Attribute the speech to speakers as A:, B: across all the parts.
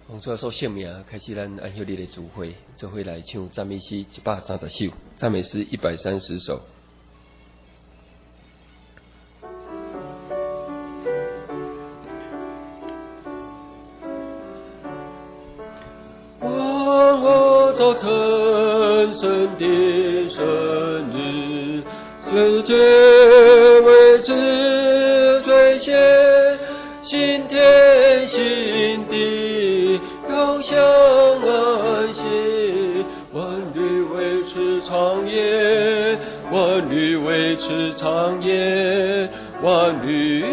A: 奉主耶稣圣名，开始咱安息日的聚会，做伙来唱赞美诗130首，赞美诗130首。望我早晨神的生日，世界为此最先，新天新地遥想安息，万律维持长夜，万律维持长夜，万律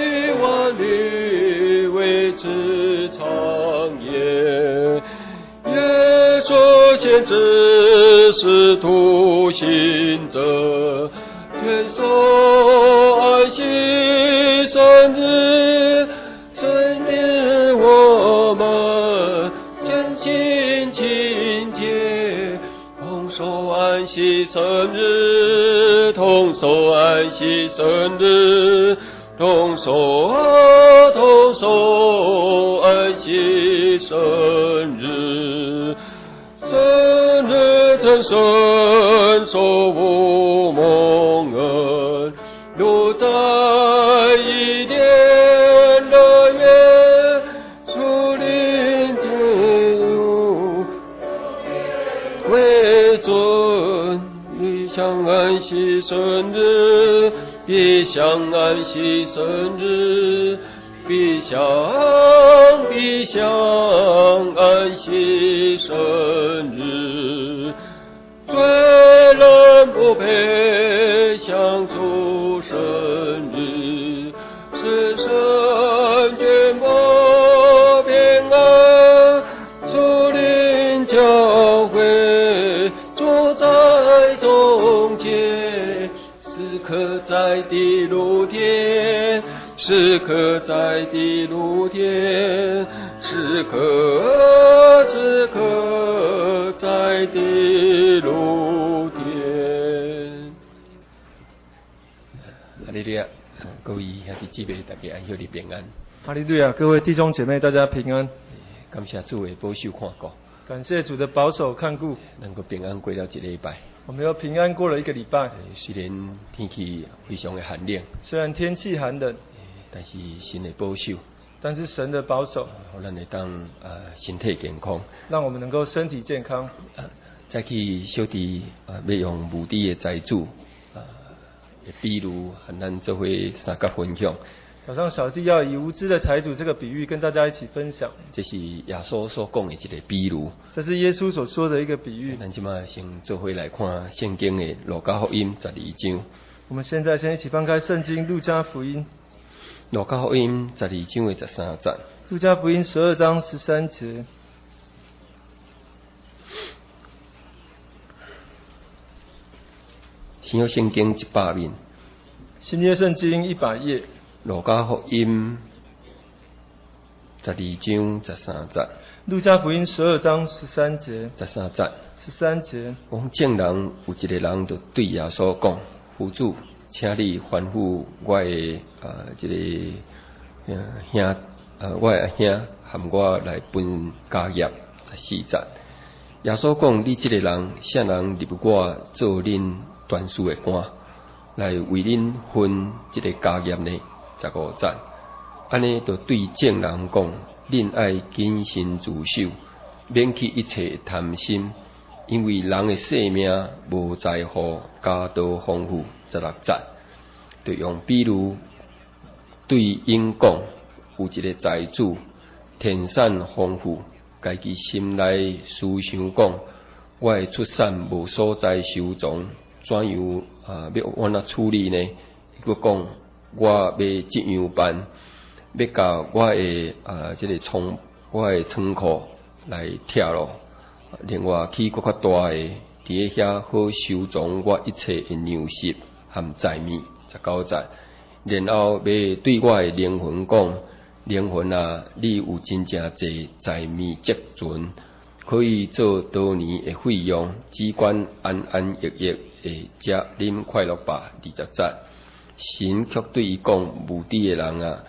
A: 维持长夜。耶稣先知使徒行者，全守安息生日，神的我们全心亲切，同守安息生日，同守安息生日，同守安息生日，生日真神守无蒙恩，留在一年乐园，树林皆有为尊，必享安息生日，必享安息生日，必享安息生日，罪人不配享主生日，是神眷顾平安，属灵教会住在中间，时刻在地露天，时刻在地露天，时刻在地露天。哈利路亚！各位兄弟姊妹，大家安息日平安。
B: 哈利路亚！各位弟兄姐妹，大家平安。
A: 感谢主的保守看顾，
B: 感谢主的保守看顾，
A: 能够平安过了一个礼拜。
B: 我们又平安过了一个礼拜。
A: 虽然天气非常的寒冷，
B: 虽然天气寒冷，
A: 但是神的保守，
B: 但是神的保守，
A: 让咱会当身体健康，
B: 让我们能够身体健康。
A: 再去小弟要用无知的财主比如和咱做伙三角分享。
B: 早上小弟要以无知的财主这个比喻跟大家一起分享。
A: 这是耶稣所讲的一个比如，
B: 这是耶稣所说的一个比喻。
A: 咱即马先做伙来看圣经的路加福音12章。
B: 我们现在先一起翻开圣经路加福音。
A: 路加福音12章的13节。
B: 路加福音12章13节。
A: 新约圣经100面。
B: 新约圣经100页。
A: 路加福音12章13节。
B: 路加福音12章13节。
A: 13节。
B: 13节。
A: 讲证人有一个人就对耶稣讲：夫主，请你吩咐我的这个我的兄含我来分家业14节。耶稣讲：你这个人，啥人入我做恁断事的官，来为恁分这个家业呢？15节。安尼就对证人讲：恁爱谨慎自守，免去一切贪心，因为人的性命无在乎家道丰富。16节。就用比如对因讲，有一个财主，田产丰富，家己心内思想讲：我的出产无所在收藏，怎样要安怎处理呢？佮讲我要这样办，要甲我的我的仓库来拆咯，另外起搁较大的，伫遐好收藏我一切的粮食和财物。19节。然后要对我的灵魂讲：灵魂啊，你有真正济财物积存，可以做多年的费用，只管安安逸逸的食啉快乐吧。20节。神却对伊讲：无知的人啊，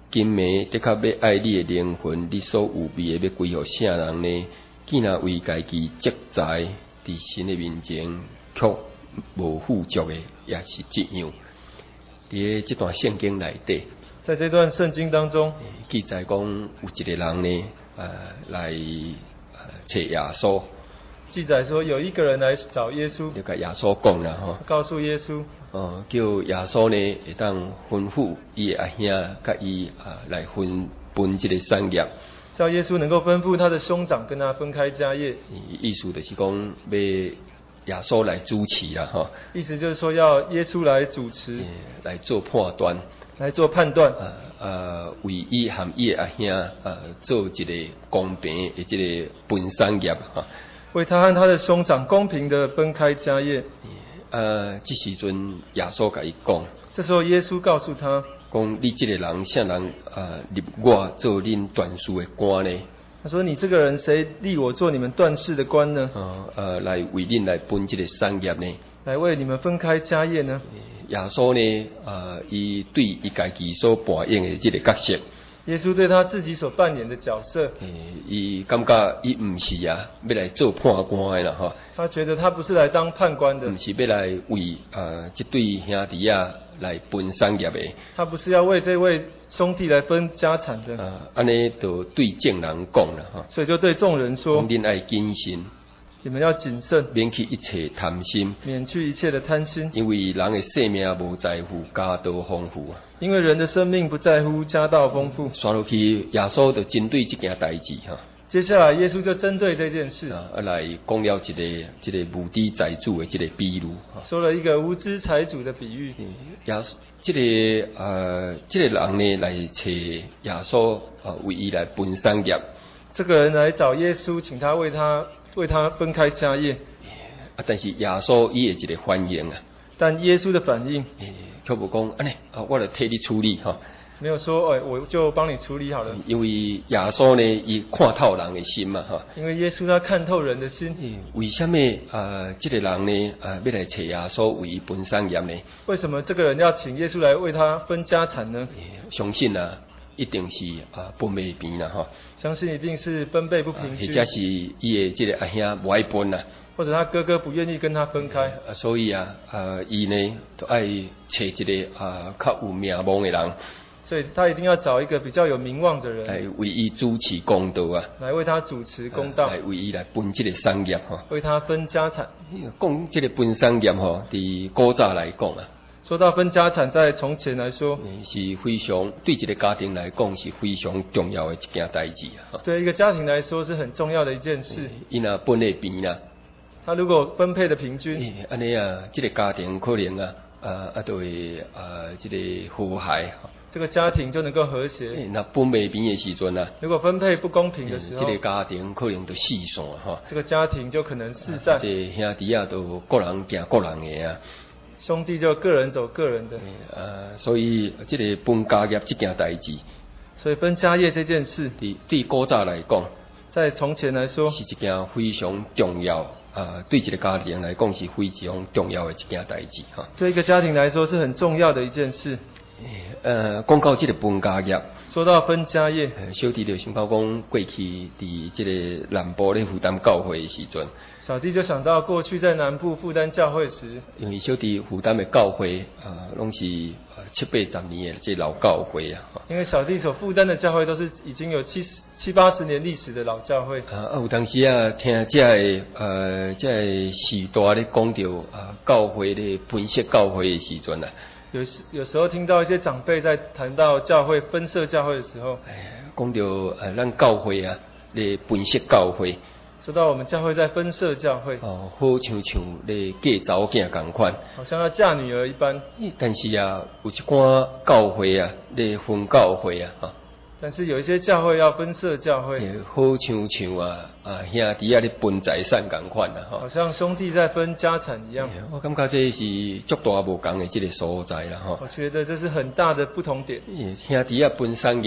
A: 今暝的确要爱你的灵魂，你所有备的要归予啥人呢？既然为家己积财，伫神的面前却无富足的，也是这样。伫这段圣经内底，
B: 在这段圣经当中，
A: 记载讲有一个人呢，来找耶稣。
B: 记载说有一个人来找耶稣，
A: 就甲耶稣讲啦，
B: 告诉耶稣，
A: 叫耶稣呢会当吩咐伊的阿兄甲伊来分这个产业。
B: 叫耶稣能够吩咐他的兄长跟他分开家业。
A: 意思就是讲要耶稣来主持啦，
B: 意思就是说要耶稣来主持，
A: 来做判断，
B: 来做判断。
A: 为伊和伊的阿兄做一个公平的这个分产业
B: 为他和他的兄长公平的分开家业。
A: 这时阵耶稣甲伊讲，
B: 这时候耶稣告诉他，
A: 讲你这个人啥人立我做恁断事的官呢？
B: 他说你这个人谁立我做你们断事的官呢？
A: 来为恁来分这个产业呢？
B: 来为你们分开家业呢？
A: 耶稣呢，伊对伊家己所扮演的这个角色。
B: 耶稣对他自己所扮演的角色，
A: 伊感觉伊唔是要来做判官的啦，
B: 他觉得他不是来当判官的，
A: 唔是要来为这对兄弟来分产业的，
B: 他不是要为这位兄弟来分家产的。
A: 安尼就对众人讲啦，
B: 所以就对众人说，
A: 恁爱谨慎，
B: 你们要谨慎，
A: 免去一切贪心，
B: 免去一切的贪心，
A: 因为人的生命无在乎家道丰富啊。
B: 因为人的生命不在乎家道丰富。
A: 刷落去，耶稣就针对这件代志
B: 接下来，耶稣就针对这件事
A: 来讲了这个无知财主的这个比喻，
B: 说了一个无知财主的比喻。
A: 这个人呢来找耶稣为伊来分产业。
B: 这个人来找耶稣，请他为他分开家业。
A: 但是耶稣伊的一个反应
B: 但耶稣的反应，
A: 却无讲安尼我来替你处理
B: 没有说我就帮你处理好了。
A: 因为耶稣呢，伊看透人的心嘛
B: 因为耶稣他看透人的心。
A: 为什么这个人呢要来找耶稣为伊分产业呢？
B: 为什么这个人要请耶稣来为他分家产呢？
A: 相信一定是分袂平啦
B: 相信一定是分配不平均，
A: 或者是伊的这个阿兄无爱分啦，
B: 或者他哥哥不愿意跟他分开。
A: 所以伊呢都爱找一个较有名望的人，
B: 所以他一定要找一个比较有名望的人
A: 来为伊主持公道
B: 来为他主持公道，
A: 来为伊来分这个产业
B: 为他分家产。
A: 讲这个分产业伫古早来讲
B: 说到分家产，在从前来说
A: 是非常对一个家庭来讲是非常重要的一件代志
B: 对一个家庭来说是很重要的一件事。
A: 伊若分得平啦，
B: 他如果分配的平均，
A: 安尼这个家庭可能就会这个和谐，
B: 这个家庭就能够和谐。
A: 那分袂平的时阵
B: 如果分配不公平的时候，
A: 这个家庭可能就四散
B: 这个家庭就可能四散。
A: 这兄弟都各人行各人的
B: 兄弟就个人走个人的。
A: 所以这个分家业这件代志，
B: 所以分家业这件事，
A: 对古早来讲，
B: 在从前来说
A: 是一件非常重要对一个家庭来讲是非常重要的一件代志
B: 对一个家庭来说是很重要的一件事。
A: 讲到这个分家业，
B: 说到分家业，
A: 小弟就想到讲过去伫这个南部咧负担教会的时阵，
B: 小弟就想到过去在南部负担教会时，
A: 因为小弟负担的教会拢是7-80年的这老教会
B: 因为小弟所负担的教会都是已经有70-80年历史的老教会
A: 有当时听这时代咧讲到教会咧分析教会的时阵
B: 有时候听到一些长辈在谈到教会分社教会的时候，
A: 讲到咱教会咧分析教会，
B: 说到我们教会在分社教会
A: 好像咧嫁查某囝同款，
B: 好像要嫁女儿一般。
A: 但是有一寡教会咧分教会
B: 但是有一些教会要分社教会，
A: 好像兄弟咧分财产同款
B: 好像兄弟在分家产一样。
A: 我感觉这是足大无同的这个所在啦
B: 我觉得这是很大的不同点。
A: 兄弟分产业，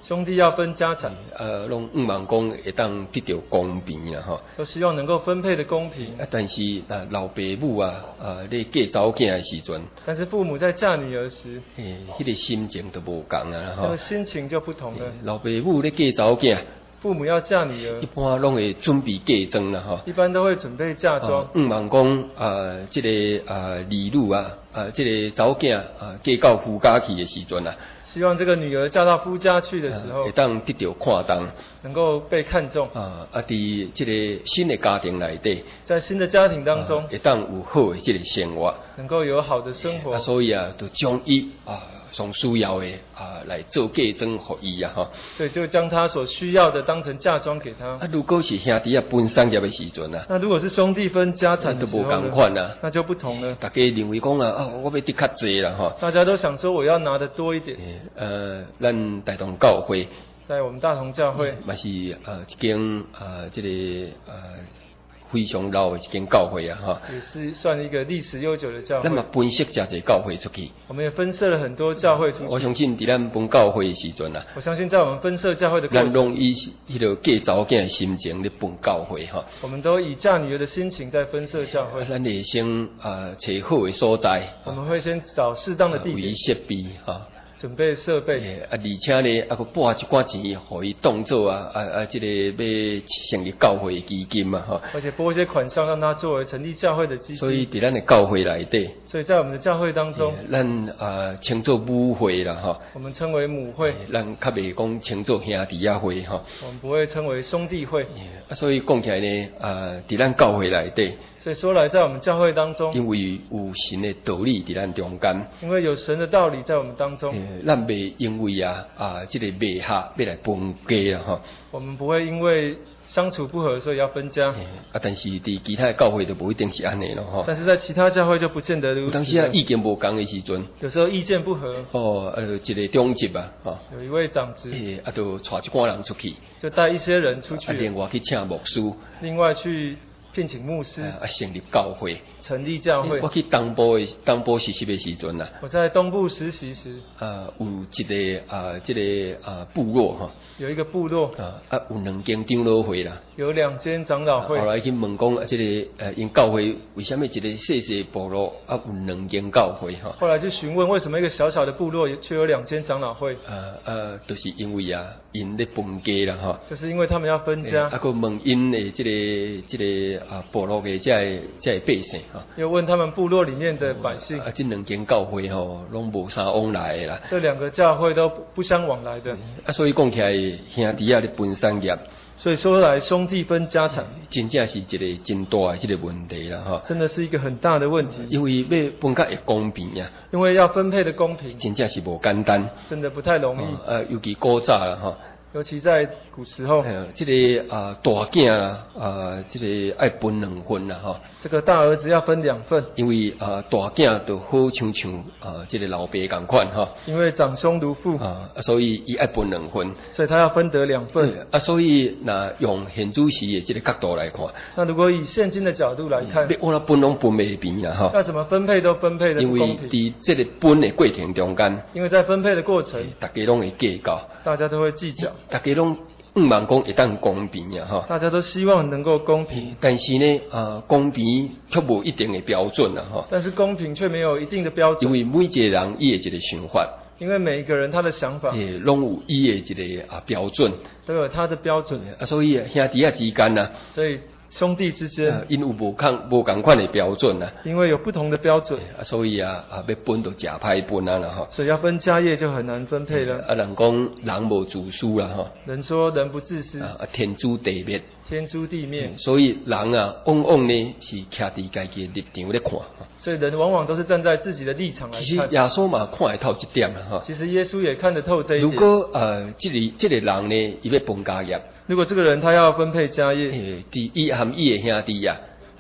B: 兄弟要分家产，
A: 拢望讲会当得到公平啦吼。
B: 都希望能够分配的公平。
A: 但是老爸母咧嫁查某囝的时阵，
B: 但是父母在嫁女儿时，
A: 迄个心情都无共啊
B: 那个心情就不同了。
A: 老爸母咧嫁查某囝，
B: 父母要嫁女儿，
A: 一般拢会准备嫁妆啦吼。
B: 一般都会准备嫁妆。
A: 望讲即个儿女即个查某囝嫁到夫家去的时阵啊，
B: 希望这个女儿嫁到夫家去的时候，
A: 会当得到看重，
B: 能够被看重。
A: 伫即个新的家庭内底，
B: 在新的家庭当中，
A: 会当有好的即个生活，
B: 能够有好的生活。
A: 所以就将伊上需要的来做嫁妆给伊啊吼。
B: 所以就将他所需要的当成嫁妆给他。
A: 如果是兄弟分产业的时阵啊，
B: 那如果是兄弟分家产的时候呢，
A: 都无同款啊，
B: 那就不同了。
A: 大家认为讲我要得较济啦吼。
B: 大家都想说我要拿的多一点。
A: 咱大同教会，
B: 在我们大同教会，
A: 嘛是一间这个非常老的一间教会啊哈，
B: 也是算一个历史悠久的教会。
A: 咱嘛分析真侪教会出去，
B: 我们也分设了很多教会出去。
A: 我相信伫咱分教会的时阵啊，
B: 我相信在我们分设教会的过程，
A: 咱拢以迄个嫁查某囝的心情咧分教会哈。
B: 我们都以嫁女儿的心情在分设教会。
A: 咱会先找好的所在，
B: 我们会先找适当的地点，
A: 设备哈。
B: 准备设备，
A: 而且呢，佫拨一寡钱，互伊当做这个要成立教会的基金嘛，哈。
B: 而且拨一些款项，让他作为成立教会的基金。
A: 所以，伫咱的教会内底，
B: 所以在我们的教会当中，
A: 咱称作母会啦，哈。
B: 我们称为母会，
A: 咱较袂讲称作兄弟仔会，哈。
B: 我们不会称为兄弟会。
A: 所以讲起来呢，伫咱教会内底。
B: 所以说来，在我们教会当中，
A: 因为有神的道理伫咱中间，
B: 因为有神的道理在我们当中，
A: 咱袂因为这个袂合要来分家啊哈。
B: 我们不会因为相处不合，所以要分家。
A: 但是伫其他的教会就不一定是安尼咯哈。
B: 但是在其他教会就不见得如此。
A: 当时意见无同的时阵，
B: 有时候意见不合。
A: 一个中级
B: 有一位长职，
A: 就带一寡人出去，
B: 就带一些人出去，
A: 另外去请牧师，
B: 另外去聘请牧师，
A: 成立教会，
B: 成立教会。
A: 我去东部实习的时阵啊，
B: 我在东部实习时，
A: 有一个这个部落哈，
B: 有一个部落
A: 有2间长老会啦，
B: 有2间长老会。
A: 后来去问讲这个因教会为什么一个细细部落有2间教会哈？
B: 后来就询问为什么一个小小的部落却有2间长老会？
A: 就是因为因咧分家啦哈，
B: 就是因为他们要分家。
A: 个问因的这个部落的这百姓哈，
B: 又问他们部落里面的百姓。
A: 这2间教会吼，拢无啥往来的啦。
B: 这2个教会都不相往来的。
A: 所以讲起来，兄弟仔咧分产业。
B: 所以说来，兄弟分家产，
A: 真正是一个真大的这个问题啦哈。
B: 真的是一个很大的问题。
A: 因为要分较会公平呀。
B: 因为要分配的公平，
A: 真正是无简单。
B: 真的不太容易。
A: 尤其古早啦哈。
B: 尤其在古时候，
A: 这个大囝这个爱分2份啦哈。
B: 这个大儿子要分2份，
A: 因为大囝就好像这个老爸同款哈。
B: 因为长兄如父
A: 所以伊爱分2份，
B: 所以他要分得2份。
A: 所以那用现主时的这个角度来看，
B: 那如果以现今的角度来看，
A: 我分拢分袂平啦哈。
B: 要怎么分配都分配得不公平。
A: 因为伫这个分的过程中间，
B: 因为在分配的过程，
A: 大家拢会计较，
B: 大家都会计较，
A: 大家拢望讲会当公平呀哈。
B: 大家都希望能够公平，
A: 但是呢，公平却无一定的标准啦哈。
B: 但是公平却没有一定的标准，
A: 因为每一个人伊的一个想法，
B: 因为每一个人他的想法，
A: 拢有伊的一个标准，
B: 都有他的标准。
A: 所以兄弟仔之间呐，
B: 所以兄弟之间，
A: 因有无同款的标准呐，
B: 因为有不同的标准，
A: 所以要分就真歹分啦哈。
B: 所以要分家业就很难分配了。
A: 人讲人无自私啦哈。
B: 人说人不自私，
A: 天诛地灭。
B: 天诛地灭。
A: 所以人往往呢是徛伫家己的立场咧看。
B: 所以人往往都是站在自己的立场来看。
A: 其实耶稣嘛看会透这点啦哈。
B: 其实耶稣也看得透这一点。
A: 如果这个人呢，伊要分家业。
B: 如果这个人他要分配家业，
A: 伊和伊的兄弟啊，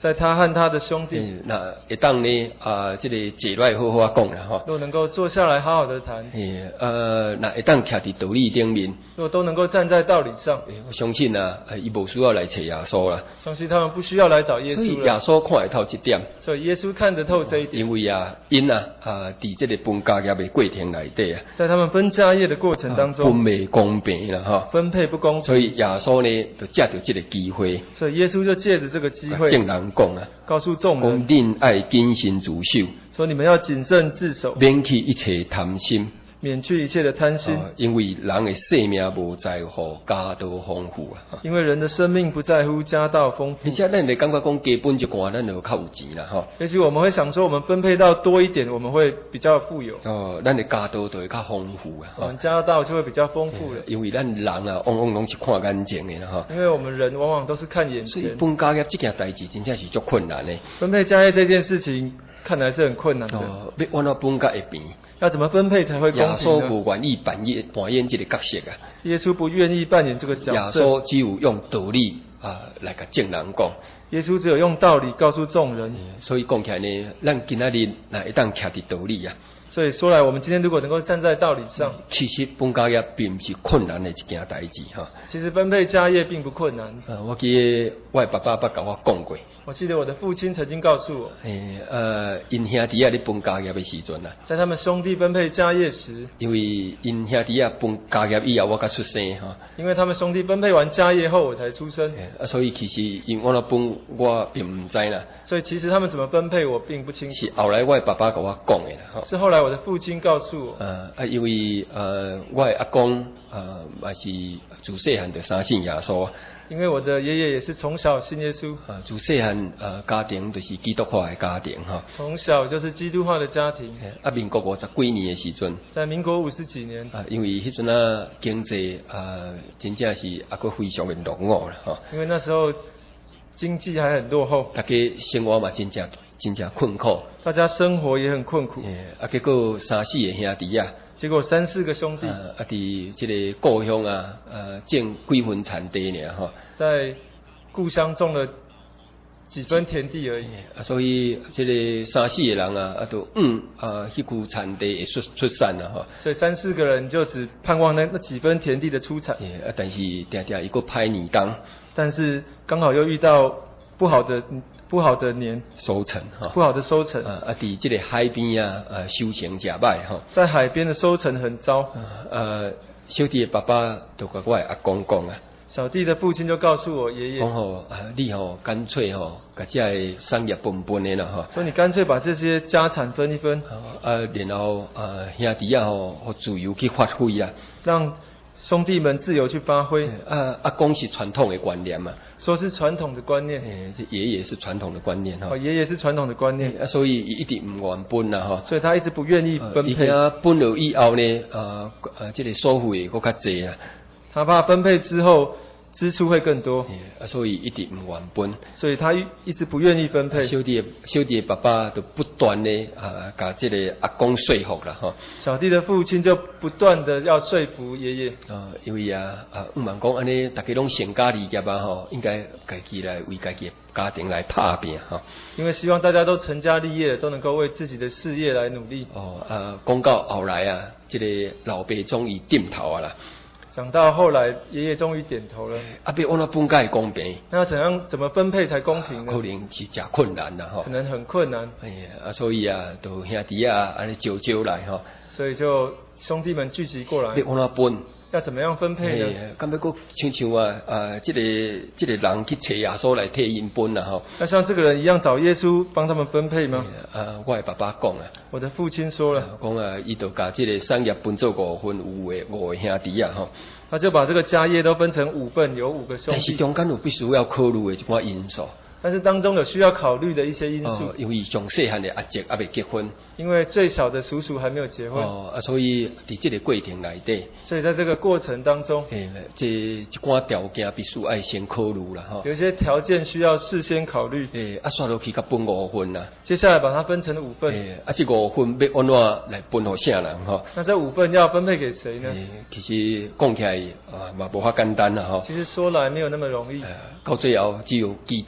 B: 在他和他的兄弟，
A: 那会当呢这个坐来好好讲啦吼。
B: 若能够坐下来好好的谈，
A: 那会当徛伫道理顶面，
B: 若都能够站在道理上，
A: 我相信啊，伊无需要来找耶稣啦。
B: 相信他们不需要来找耶
A: 所以
B: 稣了。
A: 耶稣看会透这点，
B: 所以耶稣看得透这一点，
A: 因为因伫这个分家业的过程内底啊，
B: 在他们分家业的过程当中，
A: 分未公平啦吼。
B: 分配不公平，
A: 所以耶稣呢，就借着这个机会，
B: 所以耶稣就借着这个机会，
A: 正人讲啊，
B: 告诉众
A: 讲
B: 人，
A: 恁爱谨慎自守，
B: 说你们要谨慎自守，
A: 免去一切贪心。
B: 免去一切的贪心，
A: 因为人的生命无在乎家道丰富啊。
B: 因为人的生命不在乎家道丰富。
A: 而且咱会感觉讲基本一寡，咱就较有钱啦吼。
B: 也许我们会想说，我们分配到多一点，我们会比较富有。
A: 咱的家道就会较丰富啊。
B: 我们家道就会比较丰富了。
A: 因为咱人啊，往往拢是看眼前的啦吼。
B: 因为我们人往往都是看眼前。
A: 所以分家业这件代志真正是足困难的。
B: 分配家业这件事情看来是很困难的。
A: 要按照分家会平。
B: 要怎么分配才会公平呢？
A: 耶稣不愿意扮演这个角色啊。
B: 耶稣不愿意扮演这个角色。
A: 耶稣只有用道理来甲众人讲。
B: 耶稣只有用道理告诉众人。
A: 所以讲起来呢，咱今仔日若会当徛伫道理啊。
B: 所以说来，我们今天如果能够站在道理上，
A: 其实分家业并不是困难的一件代志哈。
B: 其实分配家业并不困难。
A: 我记得我的爸爸甲我讲过。
B: 我记得我的父亲曾经告诉我，
A: 因兄弟咧分家业的时阵啊，
B: 在他们兄弟分配家业时，
A: 因为因兄弟分家业以后，我才出生哈。
B: 因为他们兄弟分配完家业后，我才出生。
A: 所以其实因我那分我并唔知啦。
B: 所以其实他们怎么分配，我并不清楚。
A: 是后来我的爸爸甲我讲的啦。
B: 是后来我的父亲告诉我。
A: 因为我的阿公也是自细汉就相信耶稣。
B: 因为我的爷爷也是从小信耶稣。
A: 自细汉家庭就是基督化的家庭哈。
B: 从小就是基督化的家庭。
A: 民国50几年的时阵。
B: 在民国50几年。
A: 因为迄阵经济真正是还佫非常的落伍啦哈。
B: 因为那时候经济还很落后。
A: 大家生活嘛真正困苦。
B: 大家生活也很困苦。
A: 结果3、4个兄弟啊。
B: 结果3、4个兄弟
A: 伫这个故乡种几分田地尔哈。
B: 在故乡种了几分田地而已。
A: 所以这个3、4个人就迄区田地会出产啦哈。
B: 所以3、4个人就只盼望那几分田地的出产。
A: 但是常常一个歹年冬。
B: 但是刚好又遇到不好的年
A: 收成哈。
B: 不好的收成。
A: 伫这个海边收成真歹哈。在
B: 海边的收成很糟。
A: 小弟的爸爸就甲我的阿公讲啊。
B: 小弟的父亲就告诉我爷爷，
A: 讲你干脆把这个产业分的啦哈。
B: 说你干脆把这些家产分一分。
A: 然后兄弟自由去发挥啊。
B: 让兄弟们自由去发挥。
A: 阿公是传统的观念嘛。
B: 说是传统的观念。
A: 爷爷是传统的观念哈。
B: 爷爷是传统的观念。
A: 所以一直唔愿分啦哈。
B: 所以他一直不愿意分配。
A: 分了以后呢，这个收费更较济啊。
B: 他怕分配之后支出会更多。
A: 所以一直唔愿分。
B: 所以他一直不愿意分配。
A: 小弟的爸爸就不断的把这个阿公说服了哈。
B: 小弟的父亲就不断的要说服爷爷。
A: 因为唔茫讲安尼，大家拢成家立业应该家己来为家己的家庭来打拼哈。
B: 因为希望大家都成家立业，都能够为自己的事业来努力。
A: 讲到后来这个老爸终于点头啦。
B: 讲到后来，爷爷终于点头了。
A: 要按怎分解公平？
B: 那要怎么分配才公平呢？
A: 可能是真困难啦，
B: 可能很困难。
A: 所以就兄弟安尼招来哈。所
B: 以就兄弟们聚集过来。
A: 要按怎分？
B: 要怎么样分配呢？
A: 敢要佫像这个人去找耶稣来替因分啦吼。
B: 要像这个人一样找耶稣帮他们分配吗？
A: 我的爸爸讲
B: 我的父亲说了，
A: 讲伊就把这个产业分做5份，5个兄弟吼。
B: 他就把这个家业都分成5份，有5个兄弟。
A: 但是中间有必须要考虑的一寡因素。
B: 但是当中有需要考虑的一些因素。
A: 因为上细汉的阿叔还未结婚。
B: 因为最小的叔叔还没有结婚。
A: 所以在这个过程内底。
B: 所以在这个过程当中。
A: 这一寡条件必须要先考虑啦
B: 有些条件需要事先考虑。
A: 刷落去甲分5份啦。
B: 接下来把它分成5份。
A: 这5份要安怎来分给啥人哈？
B: 那这5份要分配给谁呢？
A: 其实讲起来嘛无法简单啦哈。
B: 其实说来没有那么容易。
A: 到最后只有祈祷抽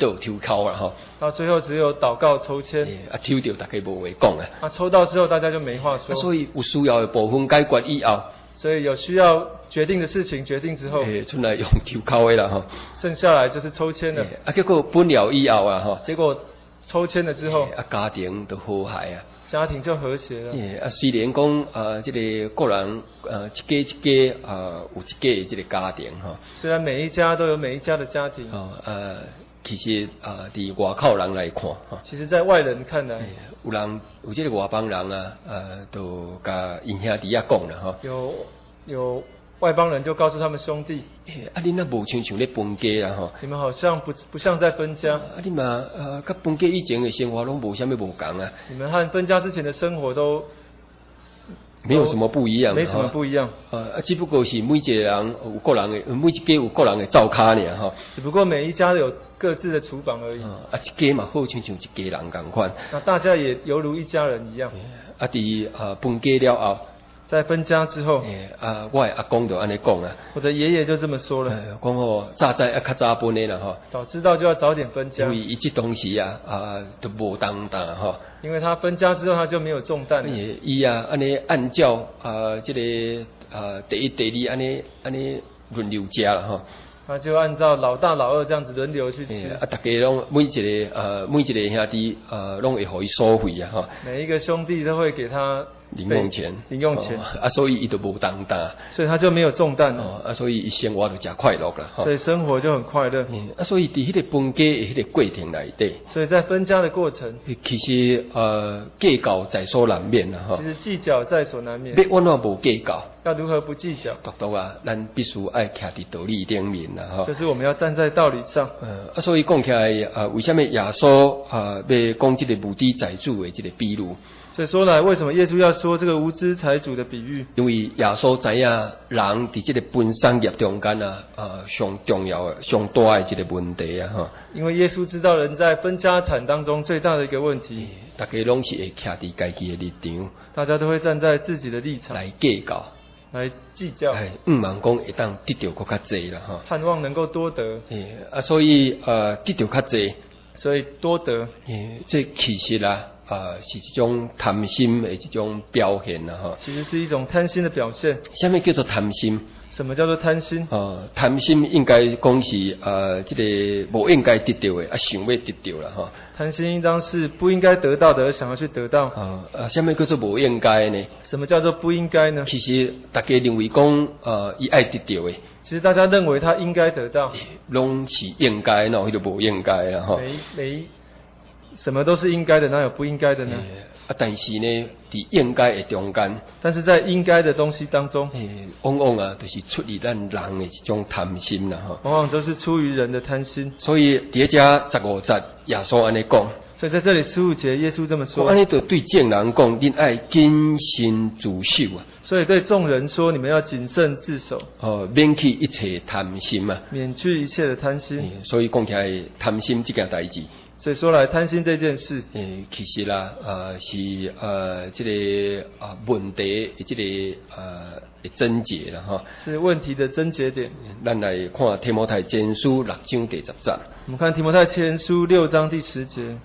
A: 考啦吼。
B: 到最后只有祷告抽签，
A: 抽到大家无话讲啊。
B: 抽到之后大家就没话说。
A: 所以有需要的部分解决以后，
B: 所以有需要决定的事情决定之后，
A: 出来用抽考的啦吼。
B: 剩下来就是抽签了。
A: 结果本了以后啊吼。
B: 结果抽签了之后，
A: 家庭就和諧啊。
B: 家庭就和谐了。
A: 虽然讲这个个人一家有一家这个家庭哈。虽
B: 然每一家都有每一家的家庭。
A: 其实伫外口人来看哈。
B: 其实在外人看来，
A: 有这个外邦人都甲因兄弟讲啦哈。
B: 有外邦人就告诉他们兄弟，
A: 你那无像咧分家啦吼。
B: 你们好像不像在分家。
A: 你嘛甲分家以前的生活拢无啥物无共啊。
B: 你们和分家之前的生活都
A: 没有什么不一样。
B: 没什么不一样。
A: 只不过是每一个人有个人的，每一家有个人的灶卡尔吼。
B: 只不过每一家有各自的厨房而已。
A: 一家嘛好像一家人共款。
B: 那大家也犹如一家人一样。
A: 伫分家了后。
B: 在分家之后，
A: 我的阿公就安尼讲啊，
B: 我的爷爷就这么说了，
A: 讲吼早知较早分的啦吼，
B: 早知道就要早点分家，
A: 因为伊这东西都无重担吼，
B: 因为他分家之后他就没有重担了，
A: 伊安尼按照这个第一第二安尼轮流吃啦吼。
B: 他就按照老大老二这样子轮流去吃。
A: 大家拢每一个兄弟拢会互伊收费啊哈。
B: 每一个兄弟都会给他
A: 零用钱。所以伊都无重担。
B: 所以他就没有重担了。
A: 所以伊生活就真快乐啦。
B: 所以生活就很快乐。
A: 所以伫迄个分家的迄个过程内底。
B: 所以在分家的过程。
A: 其实计较在所难免啦哈。
B: 其实计较在所难免。
A: 要安怎无计较？
B: 要如何不计较？
A: 独咱必须爱徛伫道理顶面啦哈。
B: 就是我们要站在道理上。
A: 所以讲起来为什么耶稣要讲这个无知财主的这个比喻？
B: 所以说来，为什么耶稣要说这个无知财主的比喻？
A: 因为耶稣知影人伫这个分产业中间上重要的、上大的这个问题啊哈。
B: 因为耶稣知道人在分家产当中最大的一个问题。
A: 大家拢是会徛伫家己的立场。大
B: 家都会站在自己的立场
A: 来计较。
B: 来计较，
A: 望讲会当得到更较济啦哈，
B: 盼望能够多得，
A: 所以得到较济，
B: 所以多得，
A: 这其实是一种贪心的一种表现啦哈。
B: 其实是一种贪心的表现。
A: 什么叫做贪心？
B: 什么叫做贪心？
A: 贪心应该讲是这个不应该得到的，想要得到啦哈。
B: 贪心应当是不应该得到的，而想要去得到。
A: 什么叫做不应该呢？
B: 什么叫做不应该呢？
A: 其实大家认为讲伊爱得到的，
B: 其实大家认为他应该得到，
A: 拢是应该，那迄个不应该啦哈。
B: 什么都是应该的，哪有不应该的呢？
A: 但是呢，伫应该的中间，
B: 但是在应该的东西当中，
A: 往往就是出于咱人的一种贪心啦哈。
B: 往往都是出于人的贪心。
A: 所以伫遮15节，耶稣安尼讲。
B: 所以在这里15节，耶稣这么说。
A: 安尼就对众人讲，恁爱谨慎自守啊。
B: 所以对众人说，你们要谨慎自守。
A: 免去一切贪心啊。
B: 免去一切的贪心。
A: 所以讲起来，贪心这件代志。
B: 所以说来贪心这件事，
A: 其实啦，是这个问题的这个症结啦哈，
B: 是问题的症结点。
A: 咱来看提摩太前书6章第10节。
B: 我们看提摩太前书6章第10节。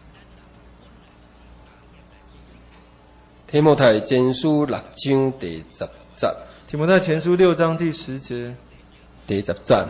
A: 提摩太前书6章第10节。
B: 提摩太前书6章第10节。
A: 第10节。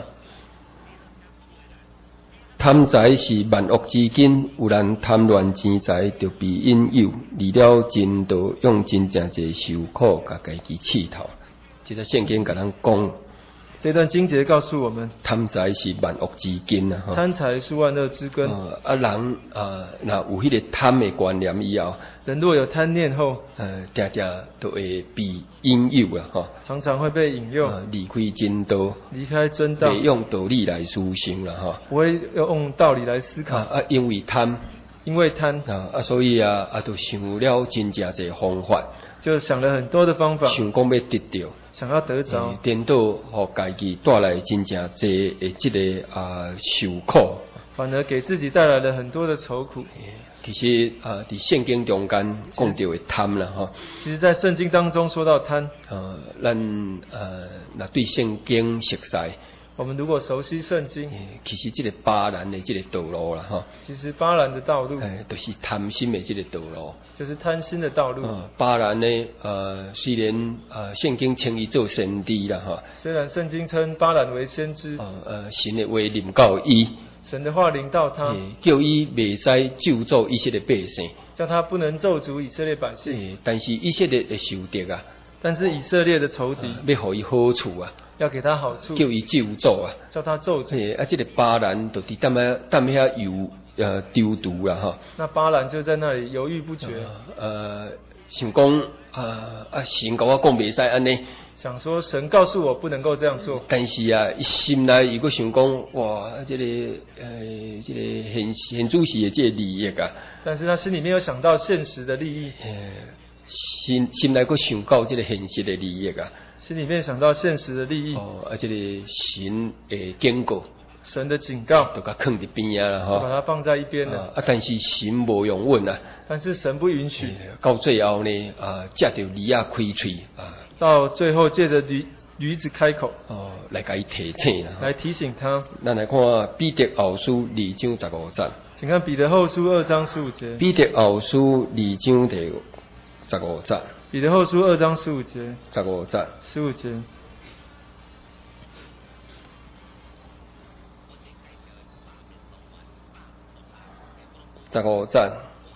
A: 贪财是万恶之根，有人贪恋钱财，就被引诱，离了真道，用真正济受苦，甲家己刺透。这个圣经甲咱讲，
B: 这段经节告诉我们，
A: 贪财是万恶之根啊！
B: 贪财是万恶之根。
A: 人若有迄个贪的观念以后，
B: 人若有贪念后，
A: 常常都会被引诱啊！哈，
B: 常常会被引诱，
A: 离开真道，
B: 离开真道，
A: 袂用道理来思想啦！哈，
B: 不会用道理来思考。
A: 因为贪，所以就想了真正济方法，
B: 就想了很多的方法，
A: 想讲要得到。
B: 想要得着，
A: 颠倒互家己带来真正济的这个受苦，
B: 反而给自己带来了很多的愁苦。
A: 其实伫圣经中间讲到的贪啦哈，
B: 其实在圣经当中说到贪，
A: 咱若对圣经熟悉，
B: 我们如果熟悉圣经，
A: 其实这个巴兰的这个道路啦，哈，
B: 其实巴兰的道路，
A: 就是贪心的这个道路，
B: 就是贪心的道路。
A: 巴兰呢，虽然圣经称伊做先知啦，哈，
B: 虽然圣经称巴兰为先知，
A: 神的话临到伊，
B: 神的话临到他，
A: 叫伊袂使咒诅以色列百姓，
B: 叫他不能咒诅以色列百姓。
A: 但是以色列的仇敌啊，
B: 但是以色列的仇敌
A: 要互伊好处啊。
B: 要给他好处，
A: 叫伊咒诅啊，
B: 叫他咒诅。
A: 这个巴兰就伫踮遐游丢毒啦哈。
B: 那巴兰就在那里犹豫不决。
A: 想讲神甲我讲袂使安尼。
B: 想说神告诉我不能够这样做。
A: 但是啊，伊心内如果想讲，哇，这个现主席的这个利益啊。
B: 但是他心里面有想到现实的利益。
A: 心内佫想到这个现实的利益啊。
B: 心里面想到现实的利益，
A: 这个神的警告，
B: 神的警告，
A: 就甲放伫边啊啦，
B: 就把它放在一边了。
A: 但是神无容允啊，
B: 但是神不允许。
A: 到最后呢，借着驴仔开喙
B: 到最后借着驴子开口，
A: 来甲伊提醒啦，
B: 来提醒他。
A: 咱来看彼得后书2章15节，
B: 请看彼得后书2章15节。
A: 彼得后书2章第15节。
B: 彼得后书2章15节
A: ，15节
B: ，15节。
A: 15节，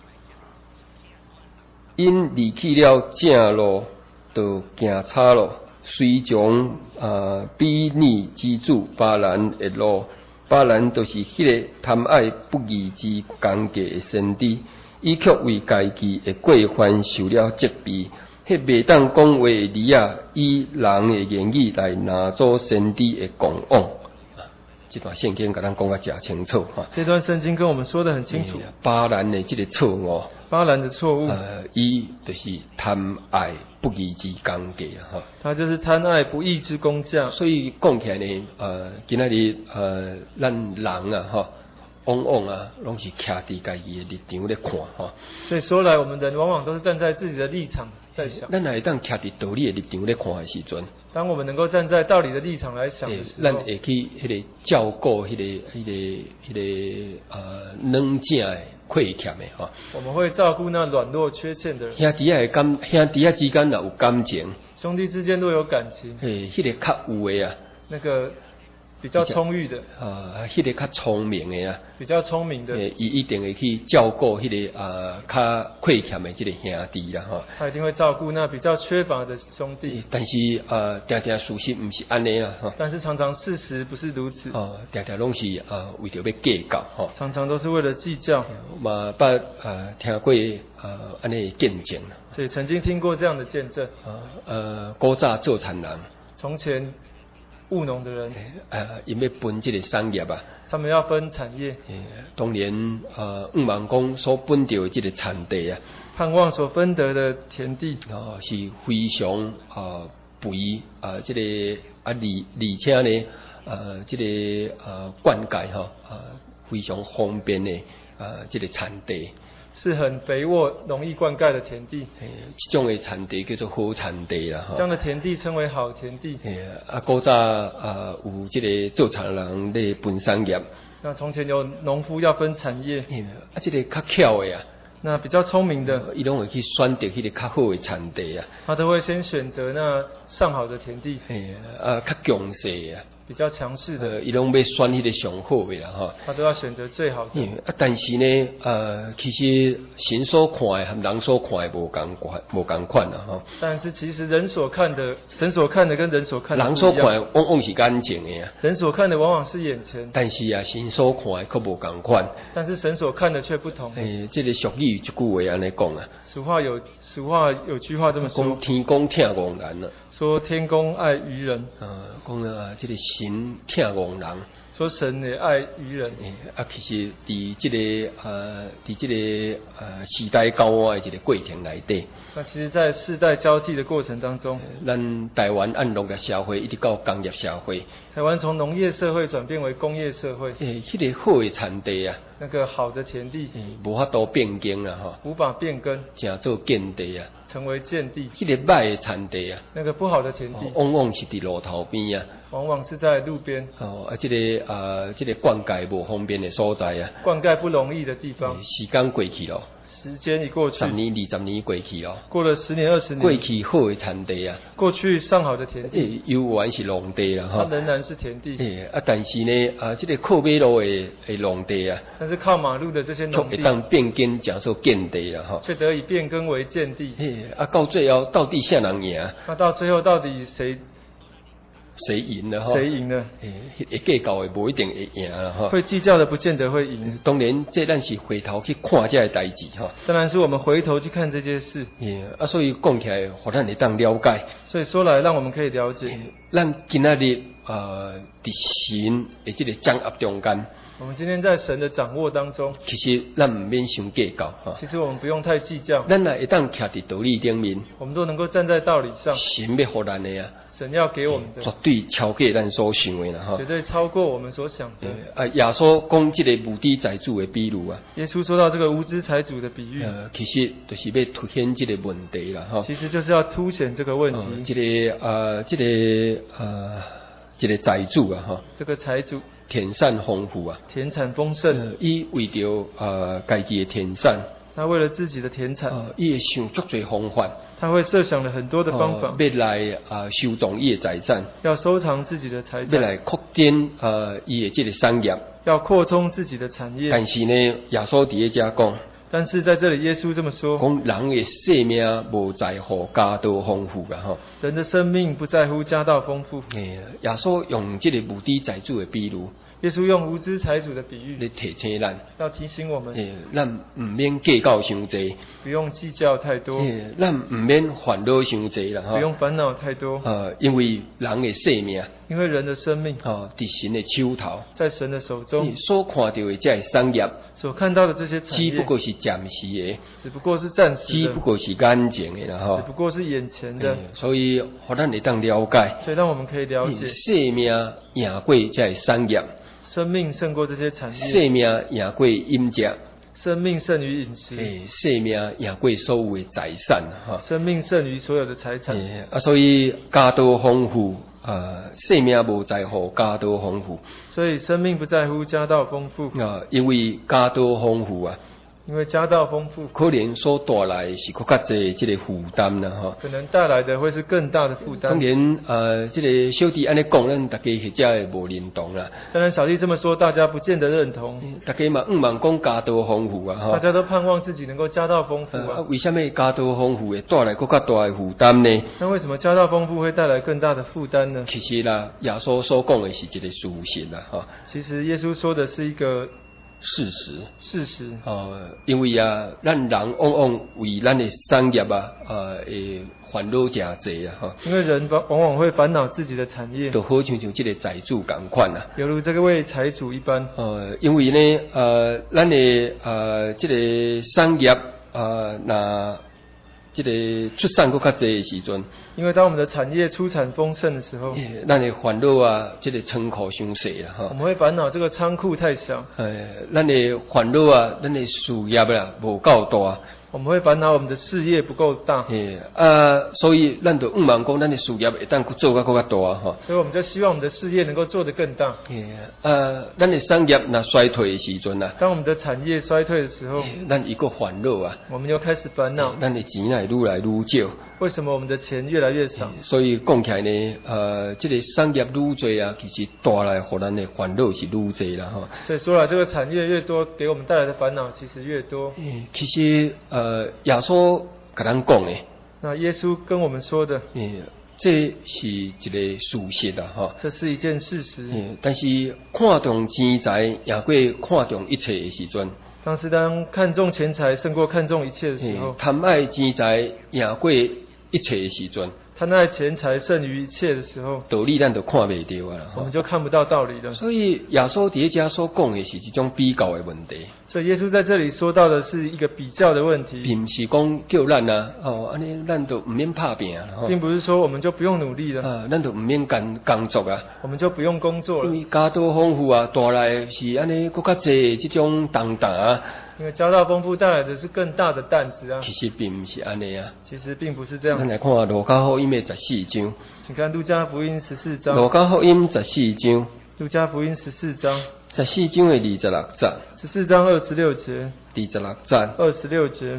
A: 因离弃了正路，就行岔路，随从悖逆之主巴兰的路。巴兰就是迄个贪爱不义之奸计的先知，伊却为家己的过犯受了责备。迄袂当讲话的字啊，以人的言语来拿做先知的狂妄。这段圣经甲咱讲啊真清楚哈。
B: 这段圣经跟我们说得很清楚。
A: 巴兰的这个错误，
B: 巴兰的错误，
A: 伊就是贪爱不义之奸计哈。
B: 他就是贪爱不义之工匠。
A: 所以讲起来呢，今仔日咱人啊哈。往往啊，拢是徛伫家己的立场咧看哈。
B: 所以说来，我们人往往都是站在自己的立场在想。
A: 咱会当徛伫道理的立场咧看的时阵，
B: 当我们能够站在道理的立场来想的时候，
A: 咱会去迄个照顾迄个软正的亏欠的哈。
B: 我们会照顾那软弱缺欠的人。
A: 兄弟之间若有感情，
B: 兄弟之间若有感情，
A: 迄个较有的啊，
B: 那个比较充裕的，
A: 迄个较聪明的啊，
B: 比较聪明的，
A: 伊一定会去照顾迄个较亏欠的这个兄弟啦哈。
B: 他一定会照顾那比较缺乏的兄弟。
A: 但是常常事实毋是安尼啦哈。
B: 但是常常事实不是如此。
A: 常常拢是为着要计较哈。
B: 常常都是为了计较。
A: 嘛捌听过安尼见证啦。
B: 所以曾经听过这样的见证。
A: 古早做田人，
B: 从前务农的人，
A: 因要分这个产业啊，
B: 他们要分产业。
A: 当然五万公所分到的这个产地啊，
B: 盼望所分得的田地，
A: 是非常肥这个而且呢这个灌溉非常方便的这个产地。
B: 是很肥沃、容易灌溉的田地。
A: 这种的产地叫做好产地啦。
B: 这样的田地称为好田地。
A: 古早有这个做田人咧分产业。
B: 那从前有农夫要分产业。
A: 这个较巧的啊。
B: 那比较聪明的，
A: 伊拢会去选择迄个较好的产地啊。
B: 他都会先选择那上好的田地。
A: 较强势啊。
B: 比较强势的，
A: 伊拢要选迄个上好的啦哈。
B: 他都要选择最好的。
A: 但是呢，其实神所看的和人所看的无同款啦哈。
B: 但是其实人所看的，神所看的跟人所看的不一样。
A: 人所看的往往是眼前的啊。
B: 人所看的往往是眼前。
A: 但是啊，神所看的可无同款。
B: 但是神所看的却不同。
A: 这个俗语有一句话安尼讲啊。
B: 俗话有句话这么说：
A: 天公疼憨人啊。说
B: 天公爱愚人。
A: 讲这个神疼憨人。
B: 说神也爱愚人。
A: 其实伫这个时代交换的一个过程内底。
B: 那其实，在世代交替的过程当中，
A: 咱台湾按农业社会一直到工业社会。
B: 台湾从农业社会转变为工业社会。
A: 迄个好的产地啊，
B: 那个好的田地，
A: 无法度变更啦哈。
B: 无法变更。
A: 正做建地啊。
B: 成为贱地。
A: 迄个歹的田地啊，
B: 那个不好的田地，
A: 往往是伫路头边啊，
B: 往往是在路边，
A: 这个灌溉无方便的所在啊，
B: 灌溉不容易的地方。
A: 时间过去了，
B: 时间一过去
A: 10年、20年过去了，
B: 过了10年、20年，
A: 过去好的田地啊，
B: 过去上好的田地，
A: 犹原是农地啦，
B: 它仍然是田地。
A: 但是呢，这个靠马路的农地啊，
B: 但是靠马路的这些农地，
A: 会当变更讲说建地啦，
B: 却得以变更为贱地。
A: 到最后到底谁人赢？
B: 那到最后到底
A: 谁赢了？
B: 谁赢了？
A: 会计较的无一定会赢啦，
B: 会计较的不见得会赢。
A: 当然，这咱是回头去看这个代志
B: 当然是我们回头去看这件事。
A: 所以讲起来，互咱会当了解。
B: 所以说来，让我们可以了解。
A: 咱今仔日伫神的这个掌握中间，
B: 我们今天在神的掌握当中，
A: 其实咱唔免想计较
B: 其实我们不用太计较。
A: 咱若会当徛伫道理顶面，
B: 我们都能够站在道理上。
A: 神要互咱的啊，
B: 神要给我们的，
A: 绝对超过咱所想的啦
B: 绝对超过我们所想的。
A: 耶稣讲这个无知财主的比喻啊，
B: 耶稣说到这个无知财主的比喻，
A: 其实就是要凸显这个问题啦，
B: 其实就是要凸显这个问题。
A: 这个财主啊，
B: 这个财主
A: 田产丰富啊，
B: 田产丰盛，
A: 伊为着家己的田产，
B: 他为了自己的田产，
A: 伊会想足多方法，
B: 他会设想了很多的方法，
A: 要来收藏伊的财产，
B: 要收藏自己的财产，
A: 要来扩展伊的这个产业，
B: 要扩充自己的产业。
A: 但是呢，耶稣伫遮讲，
B: 但是在这里耶稣这么说，
A: 讲人的生命无在乎家道丰富啦，
B: 人的生命不在乎家道丰富。
A: 耶稣用这个无知财主的比喻，
B: 耶稣用无知财主的比喻
A: 来提醒咱，
B: 要提醒我们，
A: 咱唔免计较伤济，
B: 不用计较太多，
A: 咱唔免烦恼伤济啦，
B: 不用烦恼太多，
A: 因为人的生命，
B: 因为人的生命，
A: 伫神的手头，
B: 在神的手中，
A: 所看到的这产业，
B: 所看到的这些产业，
A: 只不过是暂时的，
B: 只不过是暂时的，
A: 只不过是眼前的啦，
B: 只不过是眼前的，
A: 所以互咱会当了解，
B: 所以让我们可以了解，
A: 生命赢过这产业。
B: 生命胜过这些产业，
A: 生命赢过饮食，
B: 生命胜于饮食，
A: 生命赢过所有的财产，
B: 生命胜于所有的财产。
A: 所以家道丰富，生命无在乎家道丰富，
B: 所以生命不在乎家道丰富，
A: 因为家道丰富啊。
B: 因为家道丰富，
A: 可能所带来是更较侪这个负担啦，
B: 可能带来的会是更大的负担。
A: 当然，这个小弟安尼讲，咱大家或者会无认同啦。
B: 当然，小弟这么说，大家不见得认同。
A: 大家嘛，望讲家道丰富啊，
B: 大家都盼望自己能够家道丰富啊。
A: 为什么家道丰富会带来更较大的负担呢？
B: 那为什么家道丰富会带来更大的负担呢？
A: 其实啦，耶稣所讲的是一个事实啦，
B: 其实耶稣说的是一个
A: 事实，因为咱人往往为咱的产业会烦恼真侪啊，
B: 因为人往往会烦恼自己的产业，
A: 就好像这个财主同款啊，
B: 犹如这个位财主一般。
A: 因为呢，咱的这个产业那这个出产更较侪的时阵，
B: 因为当我们的产业出产丰盛的时候，
A: 咱的烦恼这个仓库伤小啦，
B: 我们会烦恼这个仓库太小，
A: 咱的烦恼咱的事业无够大。
B: 我们会烦恼我们的事业不够大，
A: 所以咱就望讲咱的事业会当做较更加大
B: 所以我们就希望我们的事业能够做得更大。
A: 咱的产业若衰退的时阵
B: 当我们的产业衰退的时候，
A: 咱一个烦恼
B: 我们又开始烦恼，
A: 咱的钱来愈来愈少。
B: 为什么我们的钱越来越少？
A: 所以讲起来呢，这个产业愈多其实带来互咱的烦恼是愈多啦
B: 所以说了，这个产业越多，给我们带来的烦恼其实越多。
A: 其实耶稣跟咱讲的，
B: 那耶稣跟我们说的，
A: 这是一个事实啦
B: 这是一件事实。
A: 但是看重钱财，赢过看重一切的时阵。
B: 当时当看重钱财胜过看重一切的时候，
A: 贪爱钱财赢过一切的时阵，
B: 贪爱钱财胜于一切的时候，
A: 道理咱就看袂到啦，
B: 我们就看不到道理了。
A: 所以耶稣伫遮所讲的是一种比较的问题。
B: 所以耶稣在这里说到的是一个比较的问题，
A: 并不是讲叫咱安尼咱就唔免拍拼
B: 并不是说我们就不用努力了，
A: 咱就唔免工作
B: 我们就不用工作了。
A: 因为家道丰富带来是安尼更较济这种重担
B: 因为家道丰富带来的是更大的担子啊。
A: 其实并不是安尼啊。
B: 其实并不是这样。
A: 咱来看《路加福音》的14章。
B: 请看路加福音14章。
A: 路加福音14章。
B: 路加福音14章。
A: 14章的26节。
B: 14章26节。
A: 26节。
B: 26节。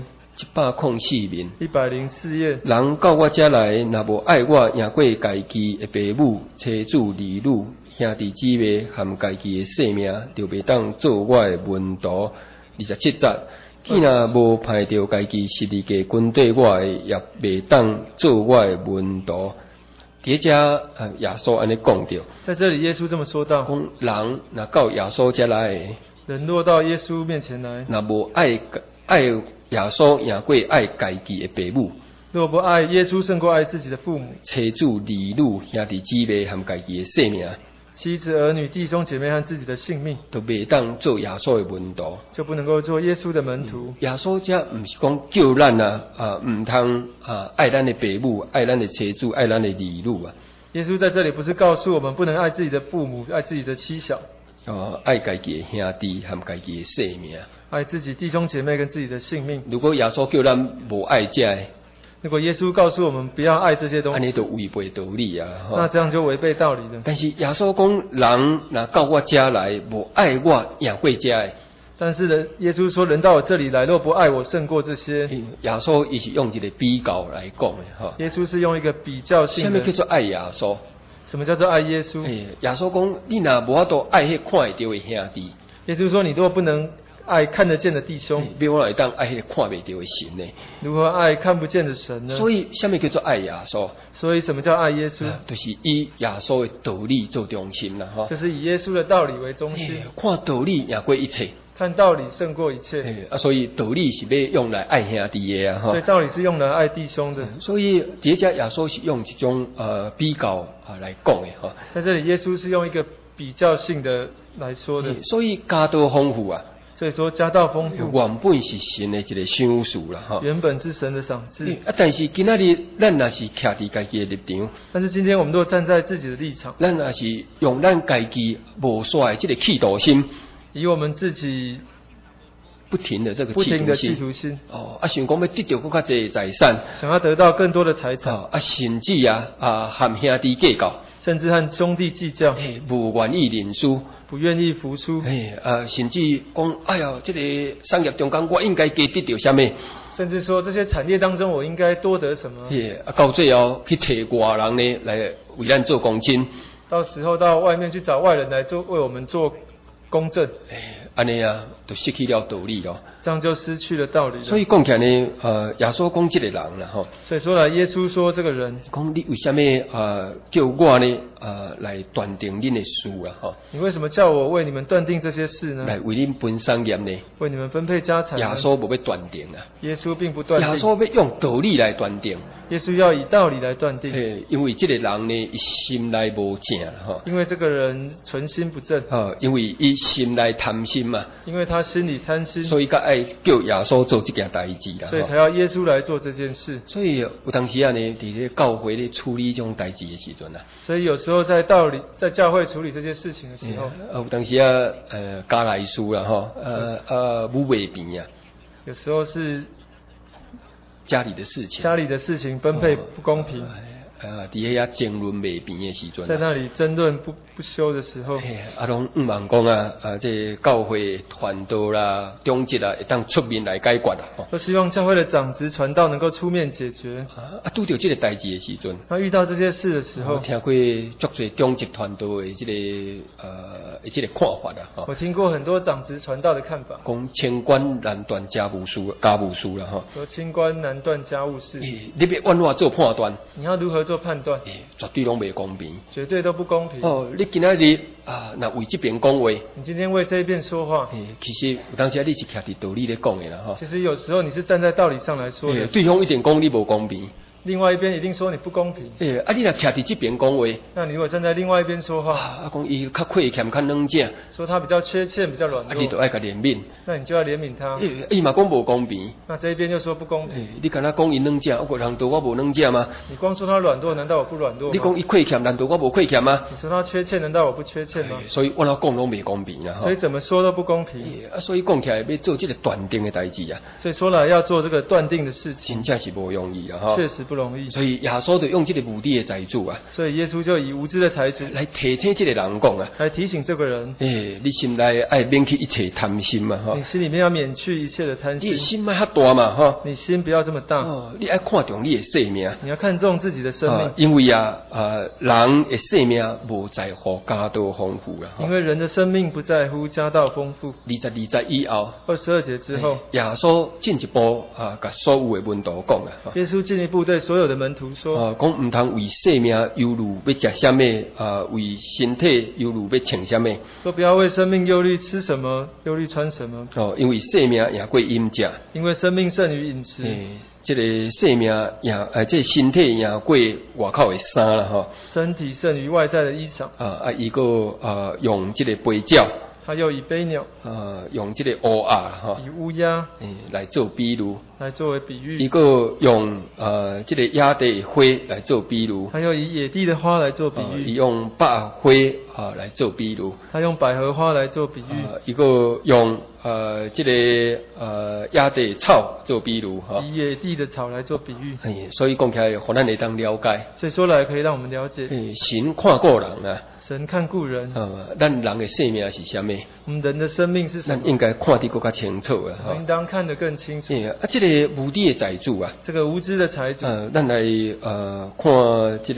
A: 104面。
B: 104页。
A: 人到我这来，若无爱我，赢过家己的父母、妻子、儿女、兄弟姊妹，含家己的性命，就袂当做我的门徒。27节。既若无派着家己12家军队我的，也袂当做我的门徒。伫遮耶稣安尼讲着。
B: 在这里，耶稣这么说道：
A: 讲人若到耶稣这来，
B: 人落到耶稣面前来，
A: 若无爱耶稣赢过爱家己的父母，
B: 若不爱耶稣胜过爱自己的父母、
A: 妻子、儿女、兄弟姊妹和家己的性命，
B: 妻子、儿女、弟兄姐妹和自己的性命，
A: 都袂当做耶稣的门徒，
B: 就不能够做耶稣的门徒。
A: 耶稣这唔是讲叫咱唔通爱咱的父母、爱咱的妻子、爱咱的儿女啊。
B: 耶稣在这里不是告诉我们不能爱自己的父母、爱自己的妻小，
A: 爱家己的兄弟和家己的性命，
B: 爱自己弟兄姐妹跟自己的性命。
A: 如果耶稣叫咱无爱这的，
B: 如果耶稣告诉我们不要爱这些东西，
A: 安尼就违背道理啊！
B: 那这样就违背道理了。
A: 但是耶稣讲，人若到我家来，无爱我赢过这的。
B: 但是呢，耶稣说，人到我这里来，若不爱我胜过这些。
A: 耶稣伊是用一个比较来讲的哈。
B: 耶稣是用一个比较性的。
A: 什么叫做爱耶稣？
B: 什么叫做爱耶稣？
A: 耶稣讲，你若无法度爱迄看会到的兄弟。
B: 耶稣说，你如果不能爱看得见的弟兄，
A: 要我来当爱迄个看袂到的神呢？
B: 如何爱看不见的神呢？
A: 所以，什么叫做爱耶稣？
B: 所以，什么叫爱耶稣？
A: 就是以耶稣的道理做中心啦，哈。
B: 就是以耶稣的道理为中心，
A: 看道理赢过一切。
B: 看道理胜过一切。
A: 所以道理是要用来爱兄弟的啊，哈。
B: 所以道理是用来爱弟兄的。
A: 所以第一家耶稣是用一种比较来讲的哈。
B: 在这里，耶稣是用一个比较性的来说的。
A: 所以家道丰富啊。
B: 所以说家道丰富，
A: 原本是神的一个赏赐啦，哈。
B: 原本是神的赏赐。
A: 但是今仔日咱若是徛伫家己的立场，
B: 但是今天我们都站在自己的立场，
A: 咱若是用咱家己无煞的这个企图心，
B: 以我们自己
A: 不停的这个
B: 企
A: 图
B: 心，
A: 想讲要得到更加多财产，
B: 想要得到更多的财产，
A: 甚至和兄弟计较，
B: 甚至和兄弟计较，
A: 不愿意认输，
B: 不愿意服输，
A: 甚至讲，哎呀，这个商业中间我应该加得到什么？
B: 甚至说这些产业当中我应该多得什么？
A: 到最后去找外人呢来为咱做公亲，
B: 到时候到外面去找外人来为我们做公正，
A: 安尼啊，就失去了道理咯。
B: 这样就失去了道理了。
A: 所以讲起来呢，耶稣讲这个人啦，吼。
B: 所以说来，耶稣说这个人，
A: 讲你为什么叫我呢来断定恁的事啦，吼？
B: 你为什么叫我为你们断定这些事呢？
A: 来为恁分产业呢？
B: 为你们分配家产呢？
A: 耶稣无要断定啊。
B: 耶稣并不断定。
A: 耶稣要用道理来断定。
B: 耶稣要以道理来断定。
A: 因为这个人呢，伊心内无正哈。
B: 因为这个人存心不正。
A: 因为伊心内贪心嘛。
B: 因为他心里贪心。
A: 所以才爱叫耶稣做这件代志啦。
B: 所以才要耶稣来做这件事。
A: 所以有当时啊呢，伫咧教会咧处理这种代志的时阵啊。
B: 所以有时候在教会处理这些事情的时候，
A: 有当时啊，家内事啦吼，母未平啊。有
B: 时候是
A: 家里的事情，
B: 家里的事情分配不公平。
A: 伫遐争论未平的时阵，
B: 在那里争论不休的时候，
A: 拢毋望讲这教会传道啦、长职啦，会当出面来解决啦。
B: 都希望教会的长职传道能够出面解决。
A: 拄到这个代志的时阵，
B: 遇到这些事的时候，
A: 我听过足多长职传道的这个看法啦。
B: 我听过很多长职传道的看法，
A: 讲清官难断家务事啦，哈。
B: 说清官难断家务事，
A: 你要按怎做判断？
B: 你要如何做判断？
A: 绝对拢袂公平，
B: 绝对都不公平。
A: 你今仔日那为这边讲话，
B: 你今天为这一边说话，
A: 其实有当时你是徛伫道理咧讲的啦，哈。
B: 其实有时候你是站在道理上来说的，
A: 对方一定讲你无公平。
B: 另外一边一定说你不公平。
A: 你若徛伫这边讲话，
B: 那你如果站在另外一边说话，
A: 讲伊较亏欠、较软正，
B: 说他比较缺欠、比较软弱，
A: 你就爱甲怜悯。
B: 那你就要怜悯他。
A: 伊嘛讲无公平。
B: 那这一边就说不公平。
A: 你敢若讲伊软正，我人道我无软正吗？
B: 你光说他软弱，难道我不软弱吗？
A: 你讲伊亏欠，难道我无亏欠吗？
B: 你说他缺欠，难道我不缺欠吗？
A: 所以我老讲拢未公平啦。
B: 所以怎么说都不公平。
A: 所以讲起来要做这个断定的代志啊。
B: 所以说了要做这个断定的事情，
A: 真正是不容易啊！
B: 确实不容易。
A: 所以耶稣就用这个无知的财主啊，
B: 所以耶稣就以无知的财主
A: 来提醒这个人讲啊，
B: 来提醒这个人，
A: 你心内爱免去一切贪心嘛，
B: 你心里面要免去一切的贪心，
A: 你心脉较大嘛，
B: 你心不要这么大，
A: 你爱看重你的生命，
B: 你要看重自己的生命，
A: 因为人的生命无在乎家道丰富啦，
B: 因为人的生命不在乎家道丰富。
A: 22节以后
B: ，22节之后，
A: 耶稣进一步甲所有的门徒讲啊，
B: 耶稣进一步对所有的门徒说，
A: 讲唔通为生命忧虑要食什么，为身体忧虑要穿什么，
B: 说不要为生命忧虑吃什么，忧虑穿什么，
A: 因为生命赢过饮食，
B: 因为生命胜于饮食，
A: 这个生命赢，这个身体赢过外口的衫啦，
B: 身体胜于外在的衣裳，
A: 伊个用这个杯鸟。
B: 他又以飞鸟，
A: 用这个乌鸦
B: 以乌鸦，
A: 来做比喻，
B: 来作为比喻。
A: 一个用这个野地花来做比喻，
B: 他又以野地的花来做比喻。
A: 用百合花来做比喻，
B: 他用百合花来做比喻。
A: 一个用这个野地草做比喻，
B: 以野地的草来做比喻。
A: 所以讲起来，让咱会当了解。
B: 所以说来可以让我们了解。
A: 神看过人啊。
B: 神看顾人，
A: 咱人的生命是什么？
B: 我们人的生命是什么？
A: 咱应该看得更加清楚啊！
B: 应当看得更清楚。
A: 这个无知的财主啊，
B: 这个无知的财主，
A: 咱来看这个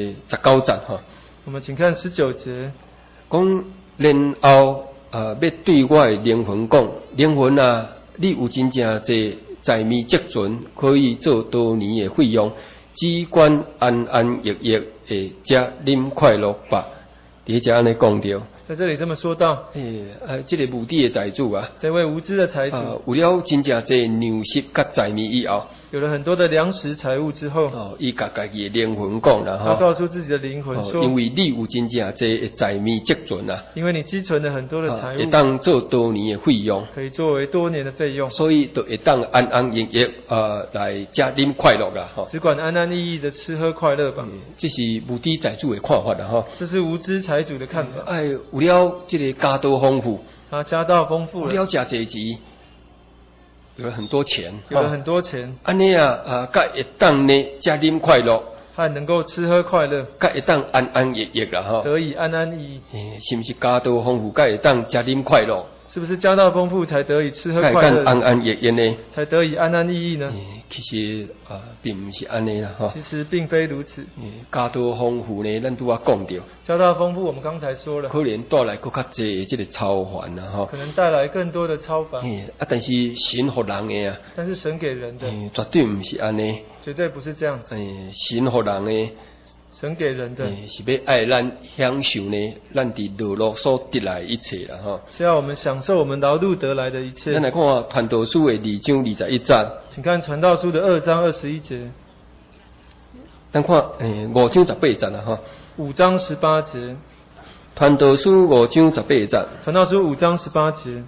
A: 19节哈。
B: 我们请看19节，
A: 讲然后要对我的灵魂讲，灵魂啊，你有真正侪财米积存，可以做多年的费用，只管安安逸逸的食啉快乐吧。第一节安尼讲到，
B: 在这里这么说到，
A: 这个无知的财主啊，
B: 这位无知的财主，
A: 有了真正这粮食甲财米以后，
B: 有了很多的粮食财物之后，
A: 伊甲家己的灵魂讲啦，
B: 他告诉自己的灵魂说，
A: 因为你有真正这财米积存啊，
B: 因为你积存了很多的财物，
A: 会当做多年的费用，
B: 可以作为多年的费用，
A: 所以就会当安安逸逸来食啉快乐啦，
B: 只管安安逸逸的吃喝快乐吧。
A: 这是无知财主的看法啦，哈。
B: 这是无知财主的看法。
A: 有了这个家道丰富，
B: 他家道丰富了，
A: 有了食济钱，有了很多钱，
B: 有了很多钱，
A: 安尼甲会当呢食啉快乐，
B: 还能够吃喝快乐，
A: 甲会当安安逸逸啦，哈。
B: 得以安安逸逸，
A: 是不是家道丰富，甲会当食啉快乐？
B: 是不是家道丰富才得以吃喝快乐？
A: 安安逸逸呢？
B: 才得以安安逸逸呢？
A: 其实并不是安尼啦，哈。
B: 其实并非如此。
A: 家道丰富呢，咱拄啊讲到。
B: 家道丰富，我们刚才说了。
A: 可能带来更较济这个超凡啦，哈。
B: 可能带来更多的超凡。
A: 但是神给人的啊。
B: 但是神给人的。
A: 绝对不是安尼。
B: 绝对不是这样子。
A: 神给人的。
B: 神给人的
A: 是要爱咱享受呢，咱伫劳碌所得来一切啦，哈。
B: 是要我们享受我们劳碌得来的一切。
A: 咱来看《传道书》的2章21节，
B: 请看《传道书》的2章21节。
A: 咱看5章18节啦，哈。
B: 5章18节，《
A: 传道书》5章18节，《
B: 传道书》5章18节，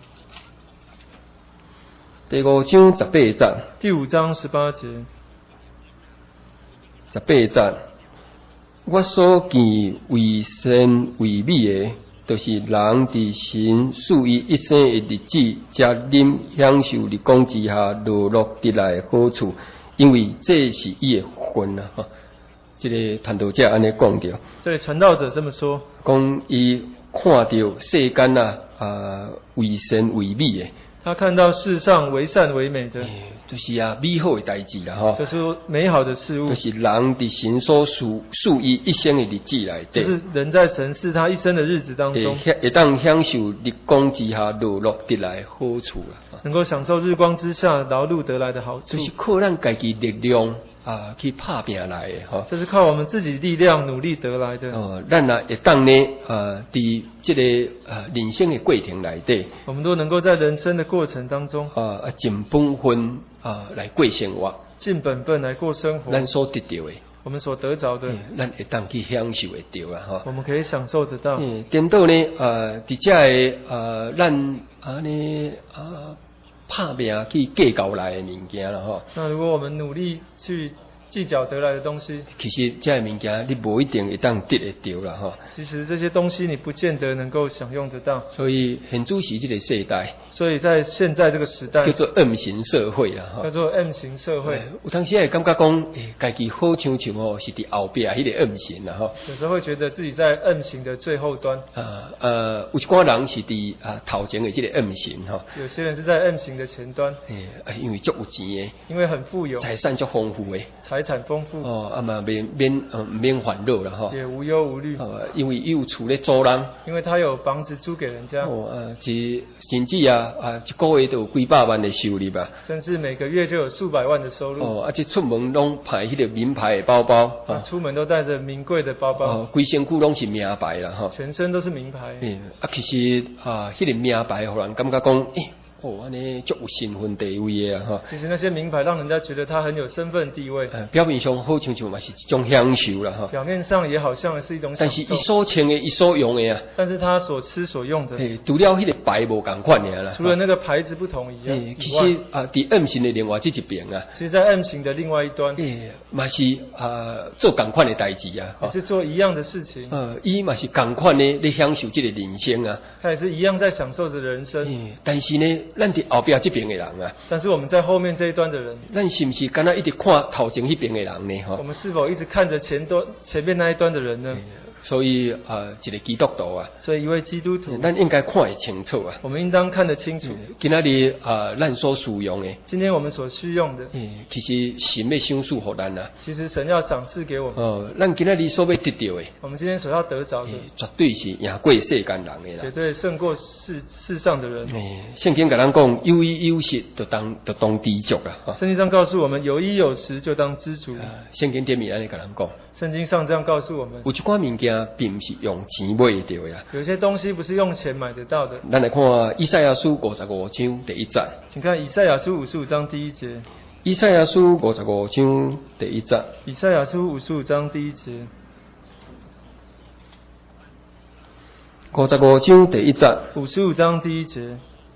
A: 第5章18节，
B: 第5章18节
A: ，18节。我所见为善为美的，就是人伫神赐予一生的日子，食啉享受日光之下劳碌得来的好处，因为这是伊的份啊！哈，这个传道者安尼讲着。
B: 对，传道者这么说，
A: 讲伊看到世间为善为美的。
B: 他看到世上为善为美的，
A: 就是美好的代志啦，哈，
B: 就是美好的事物，
A: 就是人伫神所赐予一生的日子内底，
B: 就是人在神赐他一生的日子当中，
A: 会当享受日光之下劳碌得来的好处啦，
B: 能够享受日光之下劳碌得来的好处，
A: 就是靠咱家己力量去打拼来的，哈，
B: 这是靠我们自己力量努力得来的。
A: 咱会当呢伫这个人生的过程内底，
B: 我们都能够在人生的过程当中
A: 尽本分来过生活，
B: 尽本分来过生活，
A: 咱所得到的，
B: 我们所得着的，
A: 咱会当去享受会到啦，吼。
B: 我们可以享受得到。
A: 颠倒呢，伫遮的咱安尼拍拼去计较来的物件啦，吼。
B: 那如果我们努力去计较得来的东西，
A: 其实这物件你无一定会当得会到啦，吼。
B: 其实这些东西你不见得能够享用得到。
A: 所以现主是这个世代，
B: 所以在现在这个时代，
A: 叫做 M 型社会啦，吼。
B: 叫做 M 型社会。
A: 有当时会感觉讲，家己好像像吼是伫后壁迄个 M 型啦，吼。
B: 有时候会觉得自己在 M 型的最后端。
A: 有一寡人是伫头前的这个 M 型吼。
B: 有些人是在 M 型的前端。
A: 因为足有钱的，
B: 因为很富有，
A: 财产足丰富的，
B: 财产丰富。
A: 嘛免烦恼啦，吼。
B: 也无忧无虑。
A: 因为有厝咧租人。
B: 因为他有房子租给人家。
A: 甚至一个月都有几百万的收入吧。
B: 甚至每个月就有数百万的收入。
A: 这出门拢派迄个名牌的包包。
B: 出门都带着名贵的包包。
A: 规身躯拢是名牌啦，吼。
B: 全身都是名牌。
A: 其实迄个名牌互人感觉讲，安尼足有身份地位的啊，吼。
B: 其实那些名牌让人家觉得他很有身份地位。
A: 表面上好像嘛是一种享受啦，吼。
B: 表面上也好像是一种享受。
A: 但是伊所穿的、伊所用的啊。
B: 但是他所吃所用的。
A: 除了迄个牌无共款尔啦。
B: 除了那个牌子不同以外。
A: 其实伫 M 型的另外这一边啊。
B: 其实，在 M 型的另外一端。
A: 嘛是做共款的代志啊。
B: 也是做一样的事情。
A: 伊嘛是共款的咧享受这个人生啊。
B: 他也是一样在享受着人生。
A: 但是呢，咱伫后壁这边的人啊。
B: 但是我们在后面这一端的人。
A: 咱是不是敢若一直看头前迄边的人呢？
B: 我们是否一直看着前面那一端的人呢？
A: 所以一个基督徒啊。
B: 所以一位基督徒。
A: 咱应该看得清楚啊。
B: 我们应当看得清楚。
A: 今仔日咱所使用的。
B: 今天我们所需用的。
A: 其实神要赏赐给咱啊。
B: 其实神要赏赐给我们。
A: 咱今仔日所要得到的。
B: 我们今天所要得着的。
A: 绝对是赢过世间人的啦。
B: 绝对胜过世上的人。
A: 圣经甲咱讲，有衣有食，就当知足啦。
B: 圣经上告诉我们，有衣有食就当知足。
A: 圣经顶面安尼甲咱讲。
B: 圣经上这样告诉我们。
A: 有一寡物件并不是用钱买得到的。
B: 有些东西不是用钱买得到的。
A: 咱来看以赛亚书55章第1节。
B: 请看以赛亚书55章第1节。
A: 以赛亚书55章第1节。
B: 以赛亚书55章第1节。
A: 55章第1节。
B: 55章第1节。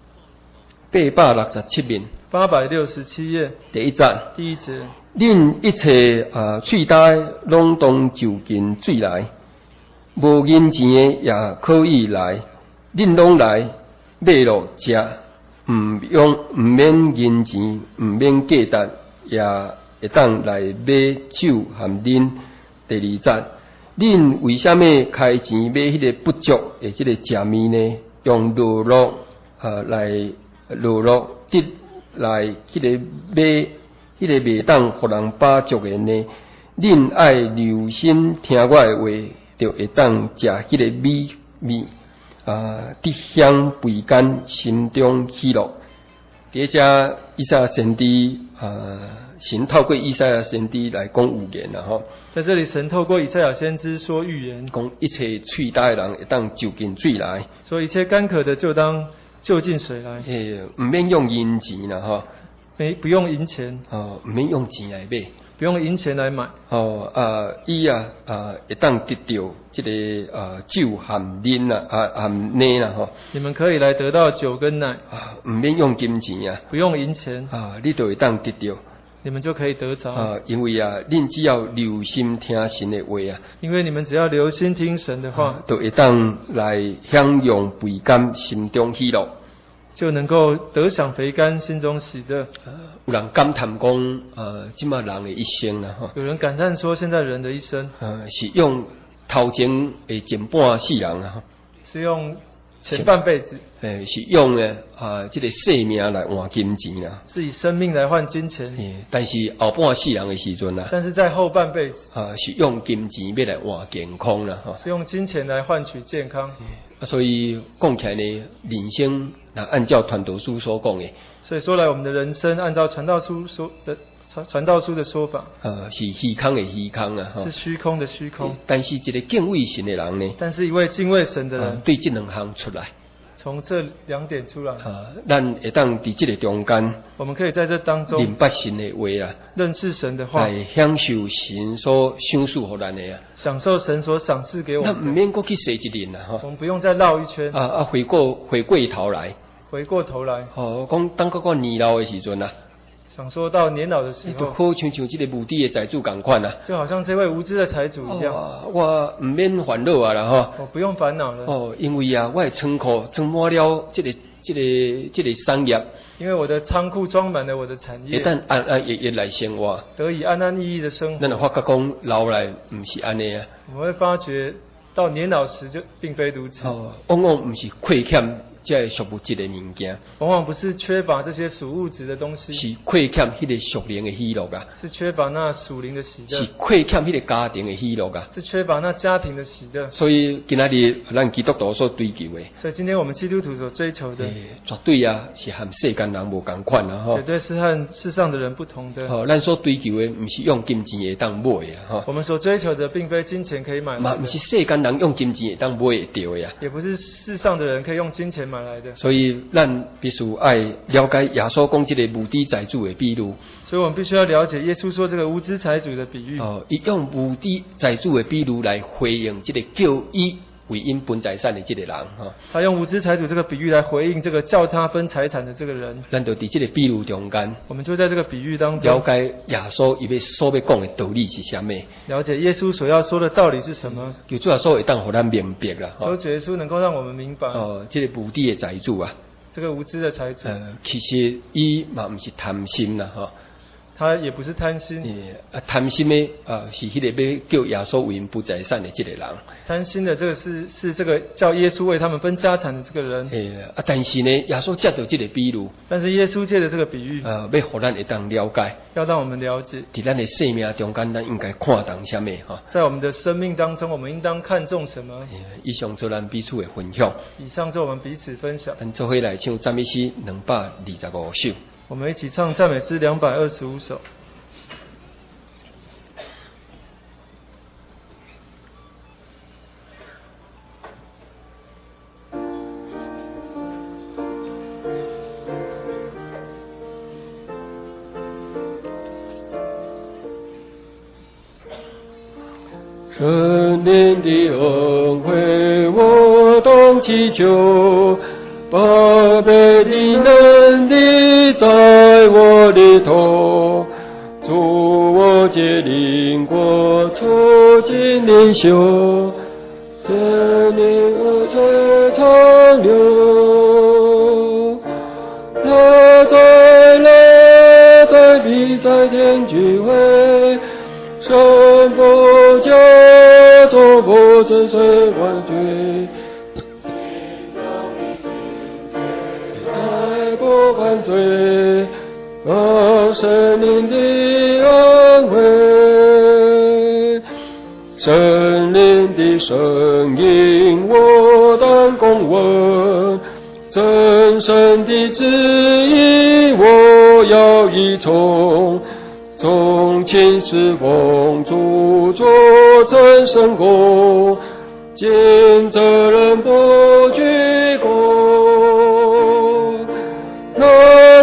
A: 867面。
B: 867页。
A: 第1节。
B: 第1节。
A: 恁一切喙呆拢当就近水来，无银钱的也可以来，恁拢来买落食，毋免银钱，毋免价值，也会当来买酒含恁。第2节，恁为什么开钱买迄个不足的即个食面呢？用落落得来迄个买。迄个袂当互人把足的呢，恁爱留心听我的话，就会当食迄个米，得享肥甘，心中喜乐。伫遮以赛亚先知神透过以赛亚先知来讲预言啦，吼。
B: 在这里，神透过以赛亚先知说预言，
A: 讲一切喙呆的人会当就近水来，
B: 说一切干渴的就当就近水来，
A: 毋免用银钱啦，吼。
B: 不用银钱，
A: 毋免用钱来买，
B: 不用银钱来买。
A: 伊会当得到这个酒含奶啦，含奶啦，吼。
B: 你们可以来得到酒跟奶，
A: 毋免用金钱啊，
B: 不用银钱，
A: 你就会当得到，
B: 你们就可以得着。
A: 因为恁只要留心听神的话啊，
B: 因为你们只要留心听神的话，
A: 就会当来享用肥甘，心中喜乐。
B: 就能够得享肥甘，心中喜乐。
A: 有人感叹讲，即马人的一生啦，吼。
B: 有人感叹说，现在人的一生，
A: 是用头前的前半世人啊，
B: 是用前半辈子，
A: 是用这个性命来换金钱啦，
B: 是以生命来换金钱。
A: 但是后半世人的时阵啊，
B: 但是在后半辈子，
A: 是用金钱要来换健康啦，
B: 是用金钱来换取健康。
A: 所以讲起来呢，人生按照传道书所讲的，
B: 所以说来我们的人生按照传道书的说法，
A: 是虚空的虚空啊，
B: 是虚空的虚空。
A: 但是一个敬畏神的人呢，
B: 但是一位敬畏神的人，
A: 对这两项出来，
B: 从这2点出来，
A: 咱会当伫这个中间，
B: 我们可以在这当中
A: 明白神的话啊，
B: 认识神的话，
A: 来享受神所赏赐予咱的啊。
B: 享受神所赏赐给我
A: 咱
B: 们的。
A: 唔免过去洗一轮啊，
B: 我们不用再绕一圈，
A: 回过头来，
B: 回过头来，
A: 讲等到年老的时阵啊，
B: 想说到年老的时
A: 就
B: 候，
A: 好像这个无知的财主共款啊。
B: 就好像这位无知的财主一样，
A: 我唔免烦恼啊啦吼。
B: 我不用烦恼了。
A: 因为啊，我的仓库装满了这个商业，
B: 因为我的仓库装满了我的产业，
A: 一旦安安逸逸来生活，
B: 得以安安逸逸的生活。
A: 咱就发觉讲老来唔是安尼啊。
B: 我们会发觉到年老时就并非如此。
A: 往往唔是亏欠这属物质的物件，
B: 往往不是缺乏这些属物质的东西，
A: 是亏欠迄个属灵的喜乐啊，
B: 是缺乏那属灵的喜乐，
A: 是亏欠迄个家庭的喜乐啊，
B: 是缺乏那家庭的喜乐。
A: 所以今仔日咱基督徒所追求的，
B: 所以今天我们基督徒所追求的，
A: 绝对啊是和世间人无共款啊，
B: 绝对是和世上的人不同的。
A: 咱所追求的不是用金钱会当买啊，
B: 我们所追求的并非金钱可以买来的，
A: 嘛不是世间人用金钱会当买会到的啊，
B: 也不是世上的人可以用金钱买来的。
A: 所以咱必须爱了解耶稣讲这个无知财主的比喻。
B: 所以我们必须要了解耶稣说这个无知财主的比喻。
A: 伊用无知财主的比喻来回应这个叫伊为因分财产的这个人。
B: 他用无知财主这个比喻来回应这个叫他分财产的这个人。
A: 咱就在这个比喻中间，
B: 我们就在这个比喻当中
A: 了解耶稣所要讲的道理是什么，
B: 了解耶稣所要说的道理是什么。
A: 求主耶稣会当互咱明白啦。
B: 求主耶稣能够让我们明白。
A: 这个无知的财主啊，
B: 这个无知的财主，
A: 其实伊嘛不是贪心啦，
B: 他也不是贪心。
A: 贪心的是迄个要叫耶稣为因分财产的这个人。
B: 贪心的这个是这个叫耶稣为他们分家产的这个人。
A: 但是呢，耶稣借到这个比喻，
B: 但是耶稣借的这个比喻，
A: 要互咱会当了解，
B: 要让我们了解，
A: 在咱的生命中间，咱应该看重什么
B: 在我们的生命当中，我们应当看重什么？
A: 以上做咱彼此的分享。
B: 以上做我们彼此分享。
A: 咱做伙来唱赞美诗225首。
B: 我们一起唱赞美诗225首。
A: 神灵的恩惠，我当祈求，宝贝的能力在我里头，助我结灵过，促进灵修，生命河水长流。来在必在天聚会，神不家中不知罪万罪，再不犯罪，神灵的安慰，神灵的声音我当公闻，真神的旨意我要依从，从前世奉主做真神功，尽责任不居功。那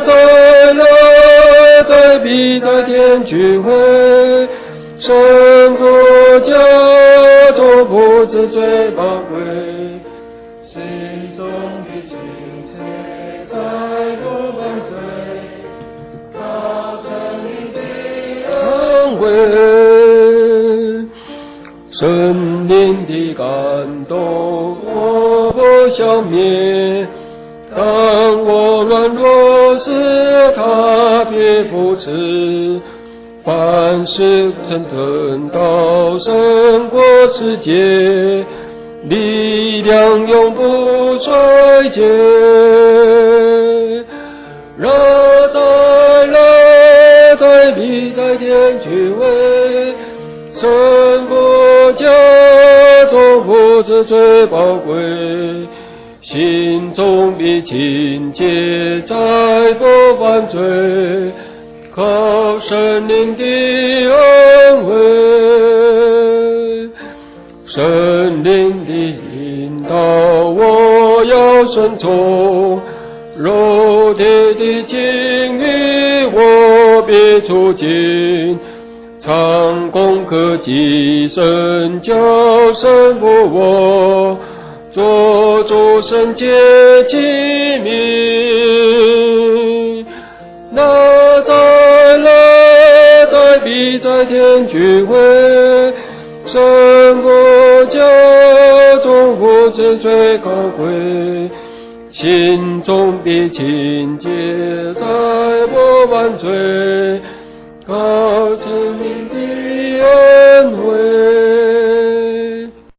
A: 在必在天聚会，神国家中不知罪宝贵，心中的亲切再不犯罪，靠神灵的安慰，神灵的感动我不消灭，当我软弱时他必扶持，凡事真等到胜过世界，力量永不衰竭。在必在天聚会，神国家中不知罪宝贵，心中必亲切再不犯罪，靠神灵的安慰，神灵的引导我要顺从。肉体的情欲我必除尽，常攻克己身，叫神服我，做主圣洁器皿。那在必在天聚会，神父家中我是最高贵。心中必清洁，在我万罪，靠生命的